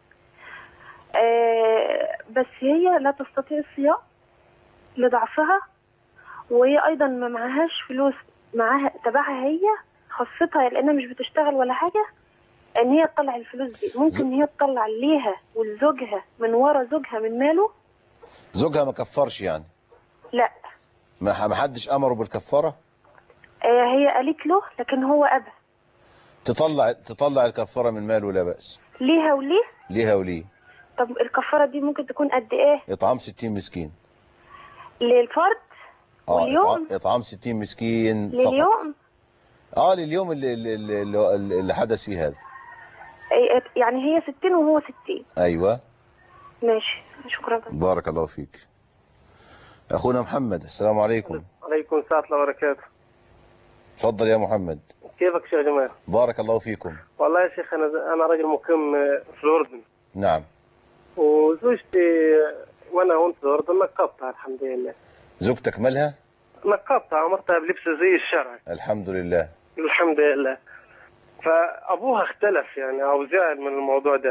بس هي لا تستطيع الصيام لضعفها، وهي أيضا ما معهاش فلوس معاها تبعها هي خاصتها، لأنها مش بتشتغل ولا حاجة، ان هي تطلع الفلوس دي. ممكن هي تطلع ليها ولزوجها من ورا زوجها من ماله؟ زوجها ما كفرش يعني؟ لا، ما حدش امره بالكفاره. هي قالت له لكن هو ابى. تطلع الكفاره من ماله لا باس. ليها وليه؟ ليها وليه. طب الكفاره دي ممكن تكون قد ايه؟ اطعام 60 مسكين للفرد واليوم؟ اطعام 60 مسكين لليوم فقط. لليوم اللي حدث فيه هذا. يعني هي 60 وهو 60. ايوه ماشي، شكرا. بارك الله فيك. اخونا محمد السلام عليكم. وعليكم السلام ورحمه الله وبركاته. اتفضل يا محمد. كيفك يا شيخ جمال؟ بارك الله فيكم. والله يا شيخ انا راجل مقيم في الاردن. نعم. وزوجتي وانا وانت في الاردن نقبتها الحمد لله. زوجتك مالها؟ نقبتها، امرتها بلبس زي الشرعي. الحمد لله. الحمد لله. فابوها اختلف يعني او زعل من الموضوع ده.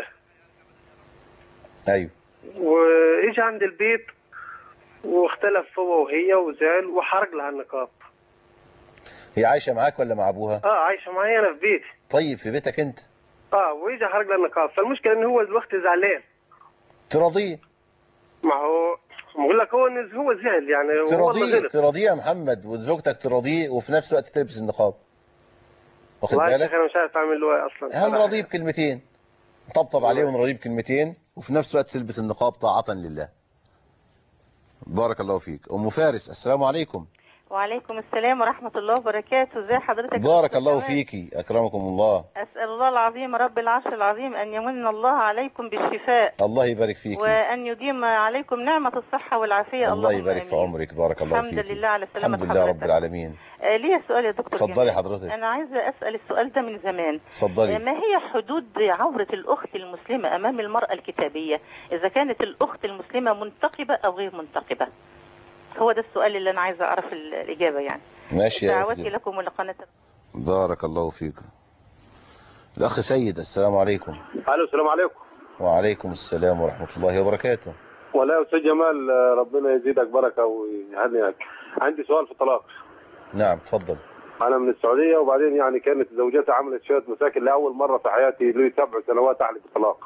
ايوه. واجى عند البيت واختلف هو وهي وزعل وحرق لها النقاب. هي عايشه معاك ولا مع ابوها؟ عايشه معايا انا في بيتي. طيب في بيتك انت؟ واجى حرق لها النقاب، فالمشكله ان هو دلوقتي زعلان. ترضيه؟ ما هو بقول لك هو زعل يعني. ترضيه يا محمد، وزوجتك ترضيه وفي نفس الوقت تلبس النقاب. واخد بالك؟ انا مش عارف اعمل له ايه اصلا. هنرضيه بكلمتين، نطبطب عليه ونرضيه بكلمتين، وفي نفس الوقت تلبس النقاب طاعة لله. بارك الله فيك. ام فارس السلام عليكم. وعليكم السلام ورحمة الله وبركاته. ازي حضرتك؟ بارك الله فيكي، اكرمكم الله. اسال الله العظيم رب العرش العظيم ان يمن الله عليكم بالشفاء. الله يبارك فيكي. وان يديم عليكم نعمة الصحة والعافية. الله يبارك في عمرك. بارك الله فيكي. الحمد لله على سلامة حضرتك. الحمد لله رب العالمين. ليا سؤال يا دكتور. اتفضلي حضرتك. انا عايزه اسال السؤال ده من زمان. اتفضلي. ما هي حدود عورة الاخت المسلمة امام المرأة الكتابية اذا كانت الاخت المسلمة منتقبة او غير منتقبة؟ هو ده السؤال اللي انا عايزه اعرف الاجابة يعني. ماشي يا دعواتي لكم ولقناة. بارك الله فيكم. الاخ سيد السلام عليكم. الو السلام عليكم. وعليكم السلام ورحمة الله وبركاته. والله يا استاذ جمال ربنا يزيدك بركة ويهنيك. عندي سؤال في الطلاق. نعم اتفضل. انا من السعودية، وبعدين يعني كانت زوجتي عملت شوية مشاكل لاول مرة في حياتي لي 7 سنوات اعلن الطلاق.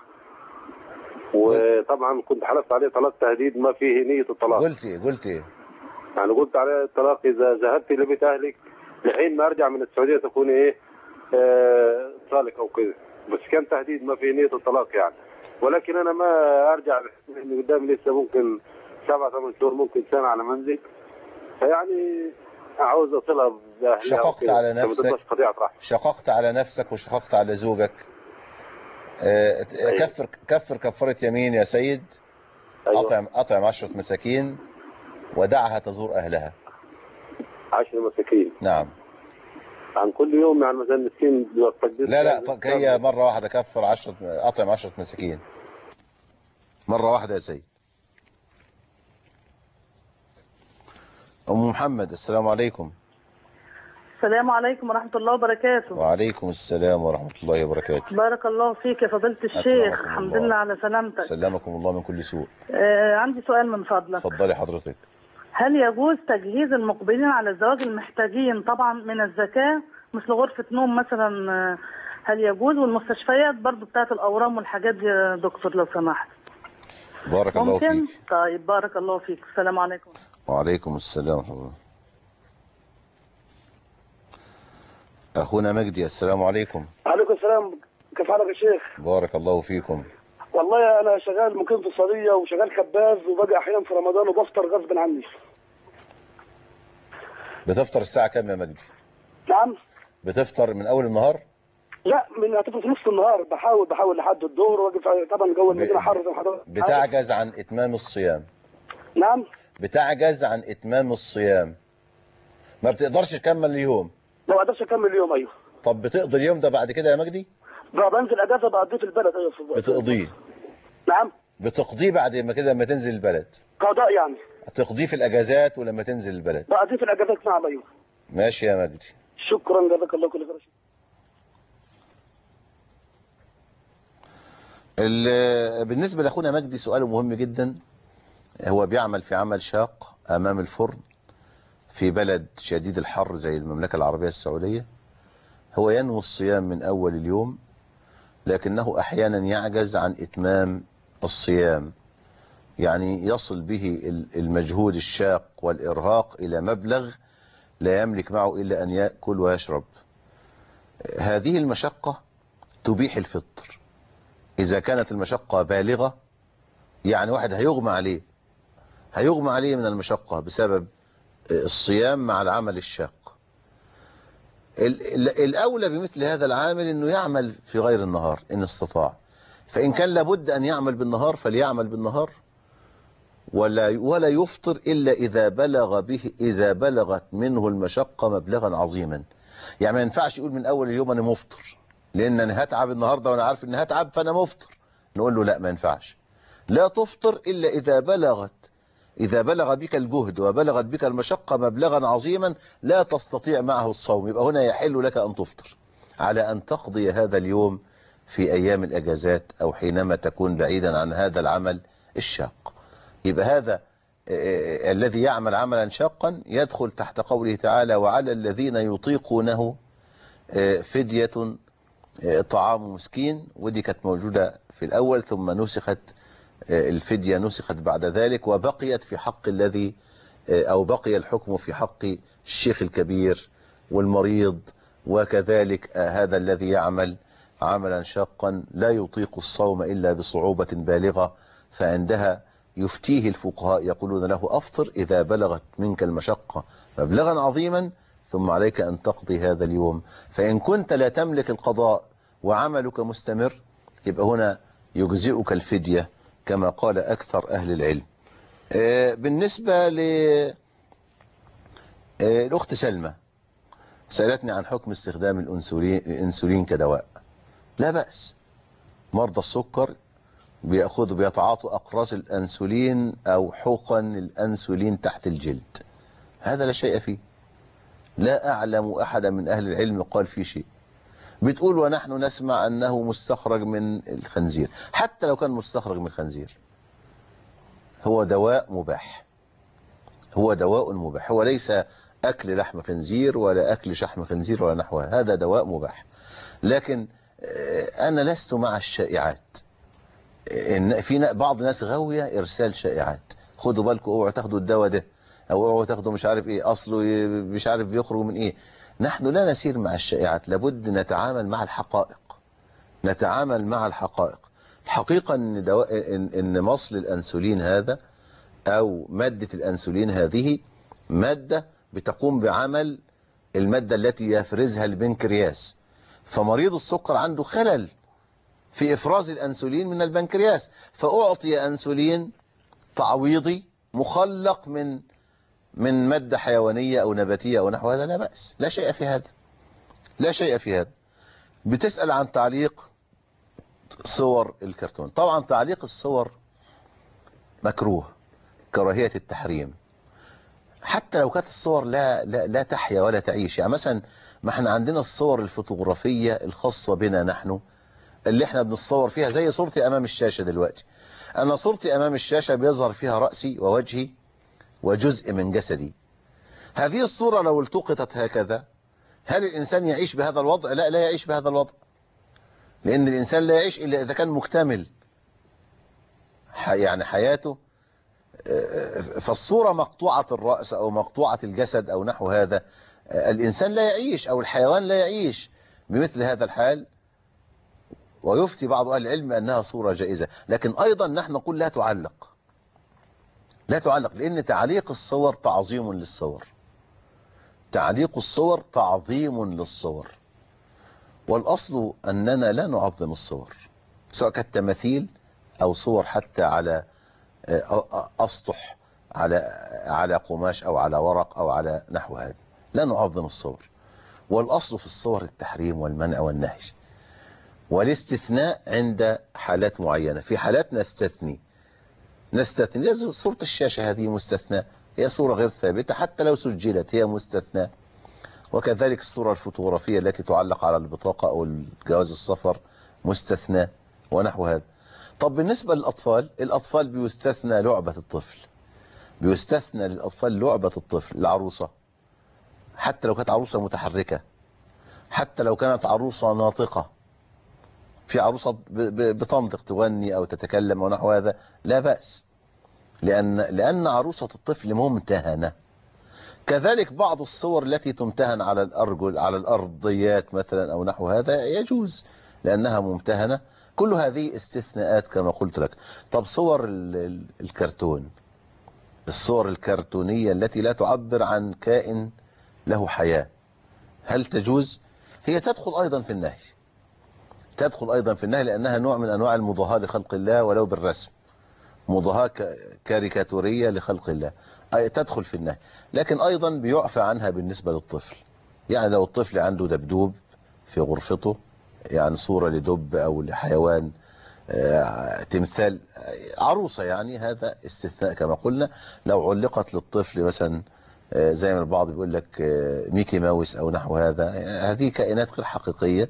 وطبعا كنت حلفت عليه طلاق تهديد ما فيه نية الطلاق. قلت ايه؟ يعني قلت عليه الطلاق اذا ذهبت لبيت اهلك لحين ما ارجع من السعوديه تكون طالق او كذا، بس كان تهديد ما في نيه الطلاق يعني. ولكن انا ما ارجع لاني قدامي لسه ممكن 7-8 شهور ممكن سنه على منزل، فيعني عاوز اصلها باهلها. شققت على نفسك. شققت على نفسك وشققت على زوجك. كفر كفاره يمين يا سيد. أيوة. اطعم 10 مساكين ودعها تزور أهلها. 10 مساكين. نعم. عن كل يوم يعني مثلا مسكين لا هي مرة واحدة كفر 10 أطعم 10 مساكين مرة واحدة يا سيد. أم محمد السلام عليكم. السلام عليكم ورحمة الله وبركاته. وعليكم السلام ورحمة الله وبركاته. بارك الله فيك يا فضيلة الشيخ. الحمد لله على سلامتك. سلامكم الله من كل سوء. عندي سؤال من فضلك. اتفضلي حضرتك. هل يجوز تجهيز المقبلين على الزواج المحتاجين طبعا من الزكاة مثل غرفة نوم مثلا هل يجوز؟ والمستشفيات برضو بتاعت الأورام والحاجات دي يا دكتور لو سمحت. بارك الله فيك. طيب بارك الله فيك. السلام عليكم. وعليكم السلام ورحمة الله. أخونا مجدي، السلام عليكم. وعليكم السلام. كيف حالك يا شيخ؟ بارك الله فيكم. والله أنا شغال مقيم في السعودية وشغال خباز، وباجي أحيانا في رمضان وبفطر غصب عني. بتفطر الساعة كام يا مجدي؟ نعم؟ بتفطر من أول النهار؟ لا، من هتفطر في نص النهار. بحاول لحد الظهر واقف. طبعا جو المدينة حر زي ما حضرتك. بتعجز عن إتمام الصيام. نعم؟ بتعجز عن إتمام الصيام، ما بتقدرش تكمل اليوم. ما بقدرش أكمل اليوم. أيوه. طب بتقضي اليوم ده بعد كده يا مجدي؟ بنزل أجازة بقضيه في البلد. أيوه في بتقضيه؟ نعم؟ بتقضيه بعد ما كده لما تنزل البلد؟ قضاء يعني. تقضيه في الأجازات ولما تنزل البلد؟ بقضيه في الأجازات. نعم. أيوه. ماشي يا مجدي. شكرا جزاك الله كل خير. بالنسبة لأخونا مجدي سؤاله مهم جدا. هو بيعمل في عمل شاق أمام الفرن في بلد شديد الحر زي المملكة العربية السعودية. هو ينوي الصيام من أول اليوم، لكنه أحيانا يعجز عن إتمام الصيام، يعني يصل به المجهود الشاق والإرهاق إلى مبلغ لا يملك معه إلا أن يأكل ويشرب. هذه المشقة تبيح الفطر إذا كانت المشقة بالغة، يعني واحد هيغمى عليه من المشقة بسبب الصيام مع العمل الشاق. الأولى بمثل هذا العامل أنه يعمل في غير النهار إن استطاع، فإن كان لابد أن يعمل بالنهار فليعمل بالنهار، ولا يفطر إلا إذا بلغت منه المشقة مبلغا عظيما. يعني ما ينفعش يقول من أول اليوم أنا مفطر لأن أنا هتعب النهاردة وأنا عارف أن هتعب فأنا مفطر. نقول له لا، ما ينفعش. لا تفطر إلا إذا بلغ بك الجهد وبلغت بك المشقة مبلغا عظيما لا تستطيع معه الصوم، يبقى هنا يحل لك أن تفطر، على أن تقضي هذا اليوم في أيام الأجازات أو حينما تكون بعيدا عن هذا العمل الشاق. يبقى هذا الذي يعمل عملا شاقا يدخل تحت قوله تعالى: وعلى الذين يطيقونه فدية طعام مسكين. ودي كانت موجودة في الأول ثم نسخت، الفدية نسخت بعد ذلك، وبقيت في حق الذي بقي الحكم في حق الشيخ الكبير والمريض، وكذلك هذا الذي يعمل عملا شاقا لا يطيق الصوم إلا بصعوبة بالغة، فعندها يفتيه الفقهاء يقولون له أفطر إذا بلغت منك المشقة مبلغا عظيما ثم عليك أن تقضي هذا اليوم. فإن كنت لا تملك القضاء وعملك مستمر يبقى هنا يجزئك الفدية كما قال أكثر أهل العلم. بالنسبة لأخت سلمى سألتني عن حكم استخدام الأنسولين كدواء. لا بأس، مرضى السكر بيتعاطوا أقراص الأنسولين أو حقن الأنسولين تحت الجلد، هذا لا شيء فيه. لا أعلم أحدا من أهل العلم قال فيه شيء. بتقول ونحن نسمع أنه مستخرج من الخنزير، حتى لو كان مستخرج من الخنزير هو دواء مباح، هو دواء مباح، هو ليس أكل لحم خنزير ولا أكل شحم خنزير ولا نحوها، هذا دواء مباح. لكن أنا لست مع الشائعات. إن في بعض الناس غاوية إرسال شائعات، خدوا بالكم اوعوا تاخدوا الدواء ده، أو اوعوا تاخدوا مش عارف إيه أصله مش عارف يخرج من إيه. نحن لا نسير مع الشائعات، لابد نتعامل مع الحقائق، نتعامل مع الحقائق. الحقيقة إن مصل الأنسولين هذا أو مادة الأنسولين هذه مادة بتقوم بعمل المادة التي يفرزها البنكرياس، فمريض السكر عنده خلل في إفراز الأنسولين من البنكرياس، فأعطي أنسولين تعويضي مخلق من مادة حيوانية أو نباتية أو نحو هذا، لا بأس، لا شيء في هذا، لا شيء في هذا. بتسأل عن تعليق صور الكرتون. طبعا تعليق الصور مكروه كراهية التحريم، حتى لو كانت الصور لا تحيا ولا تعيش. يعني مثلا ما احنا عندنا الصور الفوتوغرافية الخاصة بنا نحن اللي احنا بنصور فيها، زي صورتي أمام الشاشة دلوقتي. أنا صورتي أمام الشاشة بيظهر فيها رأسي ووجهي وجزء من جسدي. هذه الصورة لو التقطت هكذا هل الإنسان يعيش بهذا الوضع؟ لا يعيش بهذا الوضع. لأن الإنسان لا يعيش إلا إذا كان مكتمل يعني حياته. فالصورة مقطوعة الرأس أو مقطوعة الجسد أو نحو هذا، الإنسان لا يعيش أو الحيوان لا يعيش بمثل هذا الحال. ويفتي بعض أهل العلم أنها صورة جائزة، لكن أيضا نحن نقول لا تعلق، لا تعلق، لأن تعليق الصور تعظيم للصور، تعليق الصور تعظيم للصور. والأصل أننا لا نعظم الصور، سواء كانت تماثيل أو صور حتى على أسطح، على قماش أو على ورق أو على نحو هذا، لا نعظم الصور. والأصل في الصور التحريم والمنع والنهي، والاستثناء عند حالات معينة. في حالات نستثني زي صورة الشاشة، هذه مستثنى، هي صورة غير ثابتة حتى لو سجلت هي مستثنى. وكذلك الصورة الفوتوغرافية التي تعلق على البطاقة أو الجواز السفر مستثنى ونحو هذا. طب بالنسبة للأطفال، الأطفال بيستثنى لعبة الطفل، بيستثنى للأطفال لعبة الطفل، العروسة، حتى لو كانت عروسة متحركة، حتى لو كانت عروسة ناطقة. في عروسة بتنطق تغني أو تتكلم ونحو هذا لا بأس، لأن عروسة الطفل ممتهنة. كذلك بعض الصور التي تمتهن على الأرجل، على الأرضيات مثلا أو نحو هذا يجوز لأنها ممتهنة. كل هذه استثناءات كما قلت لك. طب صور الكرتون، الصور الكرتونية التي لا تعبر عن كائن له حياة، هل تجوز؟ هي تدخل أيضا في النهي، تدخل أيضا في النهي، لأنها نوع من أنواع المضاهاة لخلق الله ولو بالرسم، مضاهاة كاريكاتورية لخلق الله، أي تدخل في النهي. لكن أيضا بيعفى عنها بالنسبة للطفل. يعني لو الطفل عنده دبدوب في غرفته، يعني صورة لدب أو لحيوان، تمثال عروسة، يعني هذا استثناء كما قلنا. لو علقت للطفل مثلا زي ما البعض بيقول لك ميكي ماوس أو نحو هذا، هذه كائنات غير حقيقية،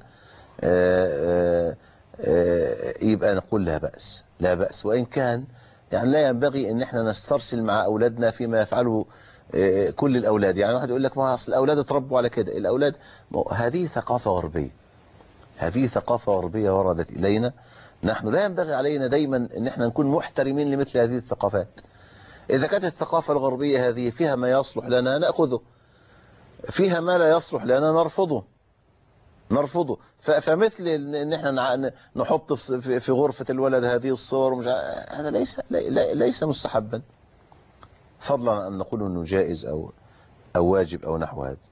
يبقى نقول لا بأس، لا بأس. وإن كان يعني لا ينبغي ان احنا نسترسل مع اولادنا فيما يفعله كل الاولاد. يعني واحد يقول لك ما اصل الاولاد اتربوا على كده، الاولاد، هذه ثقافة غربية، هذه ثقافة غربية وردت الينا. نحن لا ينبغي علينا دايما ان احنا نكون محترمين لمثل هذه الثقافات. اذا كانت الثقافة الغربية هذه فيها ما يصلح لنا نأخذه، فيها ما لا يصلح لنا نرفضه. فمثل ان احنا نحط في غرفة الولد هذه الصور ومش هذا ليس مستحبا، فضلا ان نقول انه جائز او واجب او نحو هذا.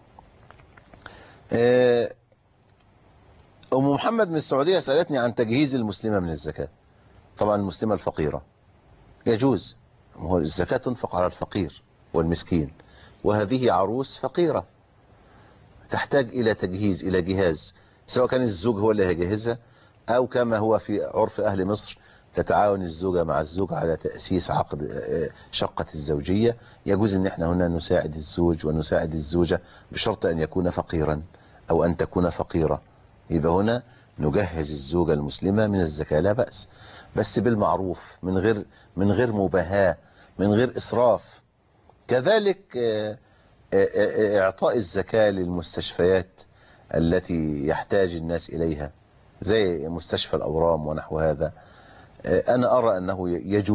ام محمد من السعودية سألتني عن تجهيز المسلمة من الزكاة. طبعا المسلمة الفقيرة يجوز، هو الزكاة تنفق على الفقير والمسكين، وهذه عروس فقيرة تحتاج إلى تجهيز، إلى جهاز، سواء كان الزوج هو اللي هيجهزها أو كما هو في عرف أهل مصر تتعاون الزوجة مع الزوج على تأسيس عقد شقة الزوجية. يجوز أن احنا هنا نساعد الزوج ونساعد الزوجة بشرط أن يكون فقيرا أو أن تكون فقيرة. يبقى هنا نجهز الزوجة المسلمة من الزكاة لا بأس، بس بالمعروف، من غير مباهاة، من غير إسراف. كذلك إعطاء الزكاة للمستشفيات التي يحتاج الناس إليها زي مستشفى الأورام ونحو هذا، أنا أرى أنه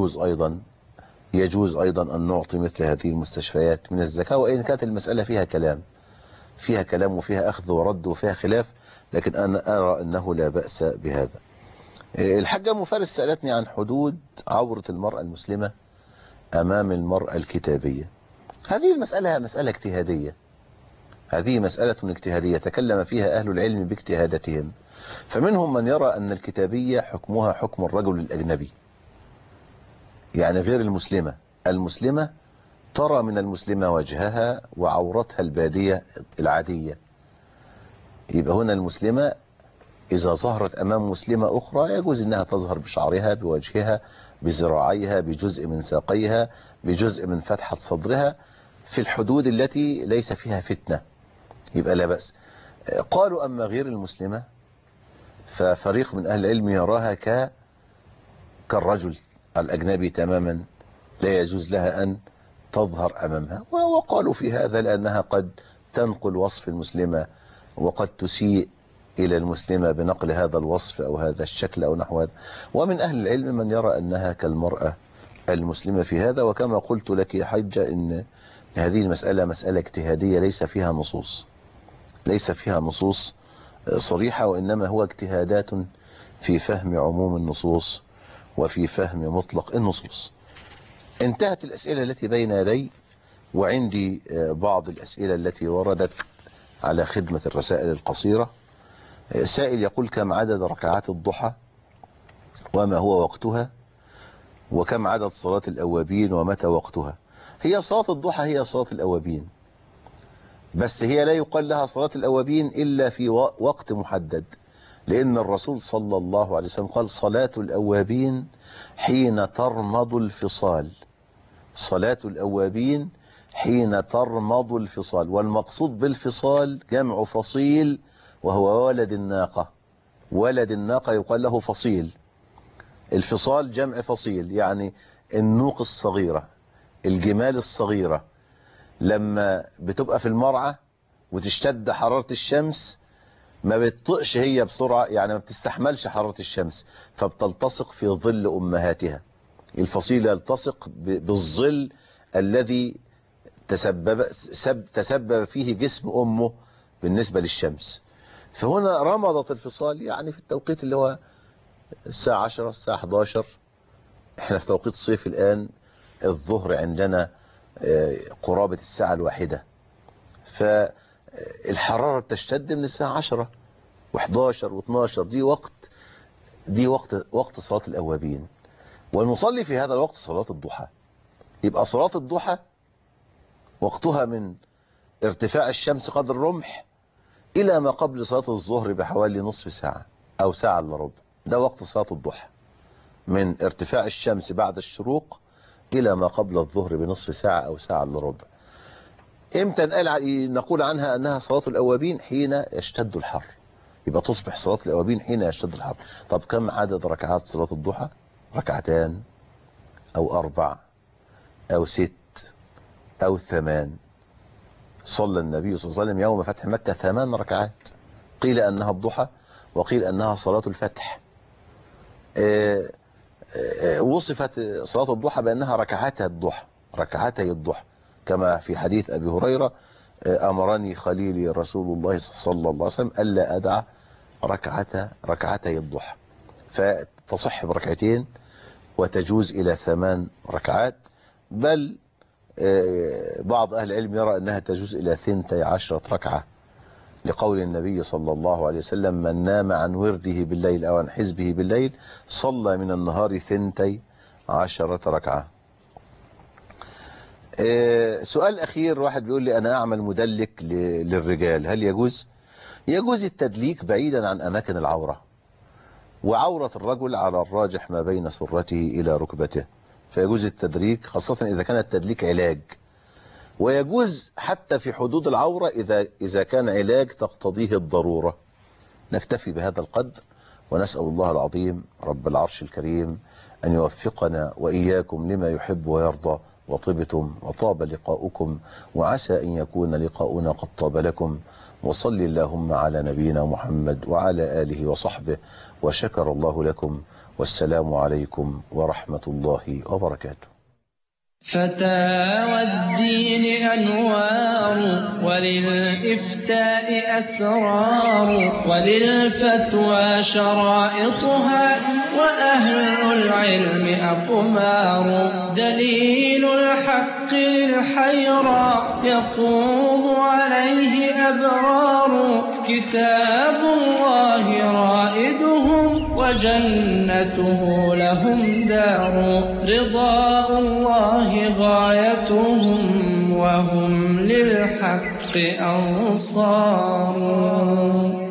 يجوز أيضا أن نعطي مثل هذه المستشفيات من الزكاة، وإن كانت المسألة فيها كلام وفيها أخذ ورد وفيها خلاف، لكن أنا أرى أنه لا بأس بهذا. الحاجة أم فارس سألتني عن حدود عورة المرأة المسلمة أمام المرأة الكتابية. هذه المسألة مسألة اجتهادية، هذه مسألة اجتهادية تكلم فيها أهل العلم باجتهاداتهم. فمنهم من يرى أن الكتابية حكمها حكم الرجل الأجنبي، يعني غير المسلمة ترى من المسلمة وجهها وعورتها البادية العادية. يبقى هنا المسلمة إذا ظهرت أمام مسلمة أخرى يجوز أنها تظهر بشعرها، بوجهها، بذراعيها، بجزء من ساقيها، بجزء من فتحة صدرها، في الحدود التي ليس فيها فتنة، يبقى لا بأس. قالوا أما غير المسلمة ففريق من أهل العلم يراها كالرجل الأجنبي تماما، لا يجوز لها أن تظهر أمامها. وقالوا في هذا لأنها قد تنقل وصف المسلمة وقد تسيء إلى المسلمة بنقل هذا الوصف أو هذا الشكل أو نحو هذا. ومن أهل العلم من يرى أنها كالمرأة المسلمة في هذا. وكما قلت لك يا حجة إن هذه المسألة مسألة اجتهادية ليس فيها نصوص صريحة، وإنما هو اجتهادات في فهم عموم النصوص وفي فهم مطلق النصوص. انتهت الأسئلة التي بين يدي، وعندي بعض الأسئلة التي وردت على خدمة الرسائل القصيرة. سائل يقول: كم عدد ركعات الضحى وما هو وقتها، وكم عدد صلاة الأوابين ومتى وقتها؟ هي صلاة الضحى هي صلاة الأوابين، بس هي لا يقال لها صلاة الأوابين إلا في وقت محدد، لأن الرسول صلى الله عليه وسلم قال: صلاة الأوابين حين ترمض الفصال. صلاة الأوابين حين ترمض الفصال، والمقصود بالفصال جمع فصيل، وهو ولد الناقة. ولد الناقة يقال له فصيل. الفصال جمع فصيل، يعني النوق الصغيرة، الجمال الصغيرة لما بتبقى في المرعى وتشتد حرارة الشمس ما بتطقش هي بسرعة، يعني ما بتستحملش حرارة الشمس، فبتلتصق في ظل أمهاتها. الفصيل يلتصق بالظل الذي تسبب فيه جسم أمه بالنسبة للشمس. فهنا رمضت الفصال، يعني في التوقيت اللي هو الساعة 10 الساعة 11. احنا في توقيت صيف الآن، الظهر عندنا قرابة الساعة 1. فالحرارة بتشتد من الساعة 10 و11 و12. دي وقت صلاة الأوابين، ونصلي في هذا الوقت صلاة الضحى. يبقى صلاة الضحى وقتها من ارتفاع الشمس قدر الرمح إلى ما قبل صلاة الظهر بحوالي نصف ساعة أو ساعة إلا ربع. ده وقت صلاة الضحى، من ارتفاع الشمس بعد الشروق إلى ما قبل الظهر بنصف ساعة أو ساعة إلا ربع. إمتى نقول عنها أنها صلاة الأوابين؟ حين يشتد الحر. يبقى تصبح صلاة الأوابين حين يشتد الحر. طب كم عدد ركعات صلاة الضحى؟ 2 أو 4 أو 6 أو 8. صلى النبي صلى الله عليه وسلم يوم فتح مكة 8 ركعات. قيل أنها الضحى وقيل أنها صلاة الفتح. وصفت صلاة الضحى بأنها ركعتي الضحى، كما في حديث أبي هريرة: أمرني خليلي رسول الله صلى الله عليه وسلم ألا أدع ركعتي الضحى. فتصح بركعتين وتجوز إلى 8 ركعات، بل بعض أهل العلم يرى أنها تجوز إلى 12 ركعة، لقول النبي صلى الله عليه وسلم: من نام عن ورده بالليل أو عن حزبه بالليل صلى من النهار 12 ركعة. سؤال أخير، واحد بيقول لي: أنا أعمل مدلك للرجال، هل يجوز؟ يجوز التدليك بعيدا عن أماكن العورة، وعورة الرجل على الراجح ما بين سرته إلى ركبته، فيجوز التدليك خاصة إذا كان التدليك علاج، ويجوز حتى في حدود العورة إذا كان علاج تقتضيه الضرورة. نكتفي بهذا القدر، ونسأل الله العظيم رب العرش الكريم أن يوفقنا وإياكم لما يحب ويرضى، وطبتم وطاب لقاؤكم، وعسى أن يكون لقاؤنا قد طاب لكم. وصل اللهم على نبينا محمد وعلى آله وصحبه، وشكر الله لكم، والسلام عليكم ورحمة الله وبركاته. فتاوى الدين أنوار، وللإفتاء أسرار، وللفتوى شرائطها، وأهل العلم أقمار. دليل الحق للحيرى يقوم عليه أبرار. كتاب الله رائدهم، وجنته لهم دار. رضاء الله غايتهم، وهم للحق أنصار.